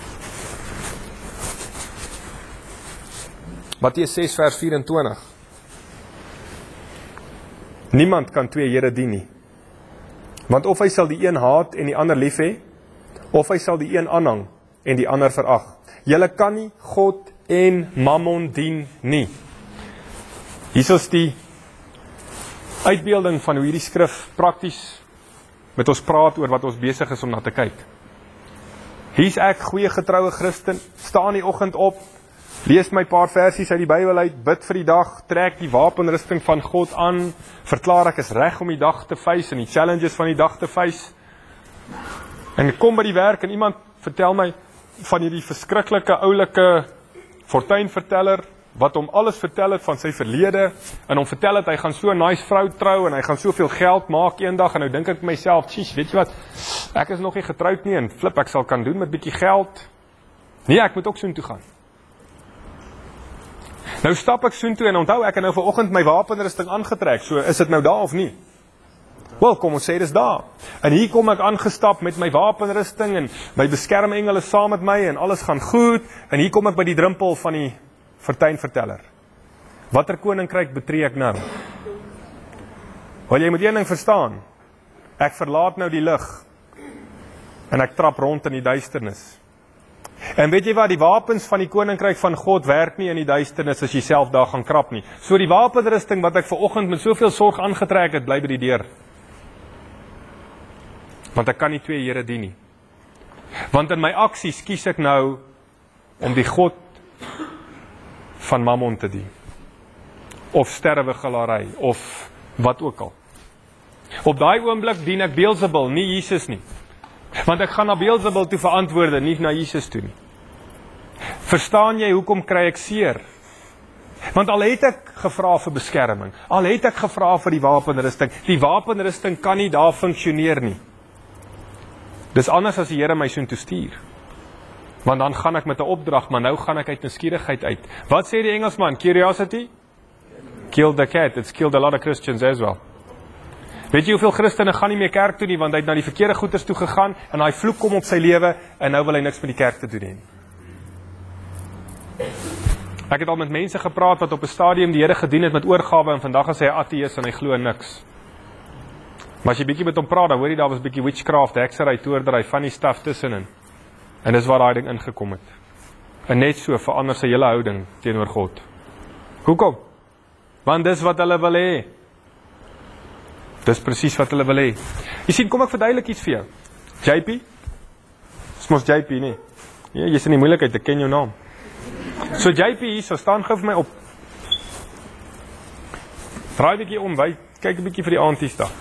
Matteus 6 vers 24. Niemand kan twee here dien nie. Want of hy sal die een haat en die ander lief hê, of hy sal die een aanhang en die ander verag. Julle kan nie God en Mammon dien nie. Hier is die uitbeelding van hoe hierdie skrif prakties met ons praat oor wat ons besig is om na te kyk. Hier's ek, goeie getroue Christen, staan die oggend op, lees my paar versies uit die Bybel uit, bid vir die dag, trek die wapenrusting van God aan, verklaar ek is reg om die dag te face en die challenges van die dag te face. En ek kom by die werk en iemand vertel my van hierdie verskriklike oulike fortuinverteller wat hom alles vertel het van sy verlede en hom vertel het hy gaan so 'n nice vrou trou en hy gaan soveel geld maak eendag en nou dink ek vir myself, "Tsies, weet jy wat? Ek is nog nie getroud nie en flip ek sal kan doen met bietjie geld." Nee, ek moet ook soontoe gaan. Nou stap ek soontoe en onthou ek het nou vanoggend my wapenrusting aangetrek. So is dit nou daar of nie? Wel, kom ons sê dis daar. En hier kom ek aangestap met my wapenrusting en my beskermengele saam met my en alles gaan goed. En hier kom ek by die drempel van die fortuinverteller. Watter koninkryk betree ek nou? Wel, jy moet een ding verstaan. Ek verlaat nou die lig en ek trap rond in die duisternis. En weet jy wat, die wapens van die koninkryk van God werk nie in die duisternis as jy self daar gaan krap nie. So die wapenrusting wat ek vanoggend met soveel sorg aangetrek het, bly by die deur. Want ek kan nie twee here dien nie. Want in my aksies kies ek nou om die God van Mammon te dien. Of sterweggelary, of wat ook al. Op daai oomblik dien ek Beelzebul, nie Jesus nie. Want ek gaan na Beelzebul toe verantwoorde, nie na Jesus toe nie. Verstaan jy hoekom kry ek seer? Want al het ek gevra vir beskerming, al het ek gevra vir die wapenrusting kan nie daar funksioneer nie. Dis anders as die Here my soontoe stuur. Want dan gaan ek met 'n opdrag, maar nou gaan ek uit nuuskierigheid uit. Wat sê die Engelsman? Curiosity? Killed the cat. It's killed a lot of Christians as well. Weet jy hoeveel Christene gaan nie meer kerk toe nie, want hy het na die verkeerde goeders toe gegaan, en hy vloek kom op sy lewe, en nou wil hy niks met die kerk te doen hê. Ek het al met mense gepraat wat op 'n stadium die Here gedien het met oorgawe, en vandag is hy 'n ateïs en hy glo niks. Maar as jy bietjie met hom praat, dan hoor jy daar was bietjie witchcraft, heksery, toordery, funny stuff tussenin. En dis waar daai ding ingekom het. En net so verander sy hele houding teenoor God. Hoekom? Want dis wat hulle wil hê. Dis presies wat hulle wil hê. Jy sien, kom ek verduidelik iets vir jou. JP? Dis mos JP, nie? Ja, jy is in die moeilikheid, ek ken jou naam. So JP hier, so staan gou vir my op. Draai bietjie om, kyk 'n bietjie vir die aunties daar.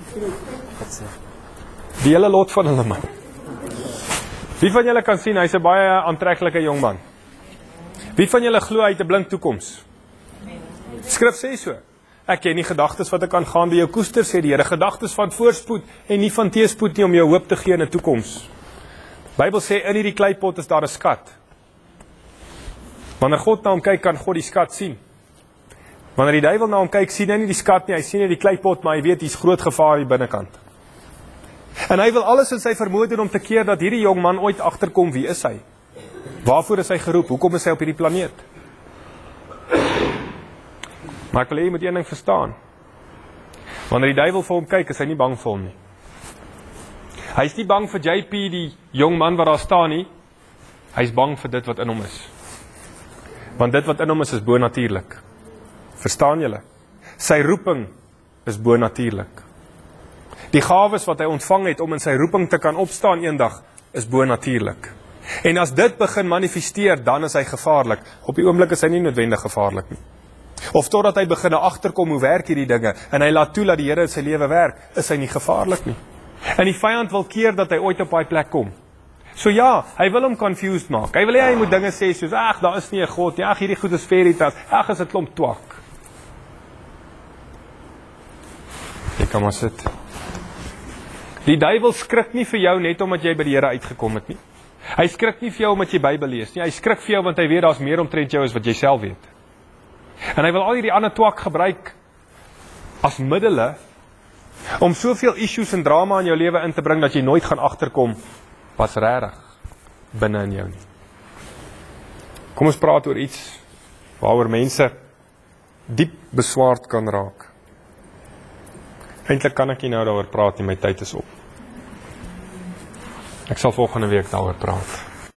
Die hele lot van hulle, man. Wie van julle kan sien, hy's 'n baie aantreklike jong man? Wie van julle glo hy het 'n blink toekoms? Skrif sê so. Ek ken nie gedagtes wat ek aangaan by jou koester, sê die Here, gedagtes van voorspoed en nie van teëspoed nie, om jou hoop te gee in 'n toekoms. Bybel sê in hierdie kleipot is daar 'n skat. Wanneer God na hom kyk, kan God die skat sien. Wanneer die duiwel na hom kyk, sien hy nie die skat nie, hy sien net die kleipot, maar hy weet hier's groot gevaar hier binnekant. En hy wil alles in sy vermoë doen om te keer dat hierdie jong man ooit agterkom, wie is hy? Waarvoor is hy geroep? Hoekom is hy op hierdie planeet? Maar ek wil hê jy moet een ding verstaan. Wanneer die duiwel vir hom kyk, is hy nie bang vir hom nie. Hy is nie bang vir JP, die jong man wat daar staan nie. Hy is bang vir dit wat in hom is. Want dit wat in hom is bonatuurlik. Verstaan julle? Sy roeping is bonatuurlik. Die gawes wat hy ontvang het om in sy roeping te kan opstaan eendag, is bonatuurlik. En as dit begin manifesteer, dan is hy gevaarlik. Op die oomblik is hy nie noodwendig gevaarlik nie. Of totdat hy begin agterkom hoe werk hierdie dinge, en hy laat toe dat die Here in sy lewe werk, is hy nie gevaarlik nie. En die vyand wil keer dat hy ooit op daai plek kom. So ja, hy wil hom confused maak. Hy wil hê hy moet dinge sê soos, ag, daar is nie 'n God nie, ag, hierdie goed is fairy tales, ag, is 'n klomp twak. Jy kan maar sit. Die duiwel skrik nie vir jou net omdat jy by die Here uitgekom het nie. Hy skrik nie vir jou omdat jy Bybel lees nie. Hy skrik vir jou want hy weet daar's meer omtrent jou as wat jy self weet. En hy wil al hierdie ander twak gebruik as middele om soveel issues en drama in jou lewe in te bring dat jy nooit gaan agterkom was regtig binne in jou nie. Kom ons praat oor iets waaroor mense diep beswaard kan raak. Eintlik kan ek nie nou daaroor praat nie, my tyd is op. Ek sal volgende week daaroor praat.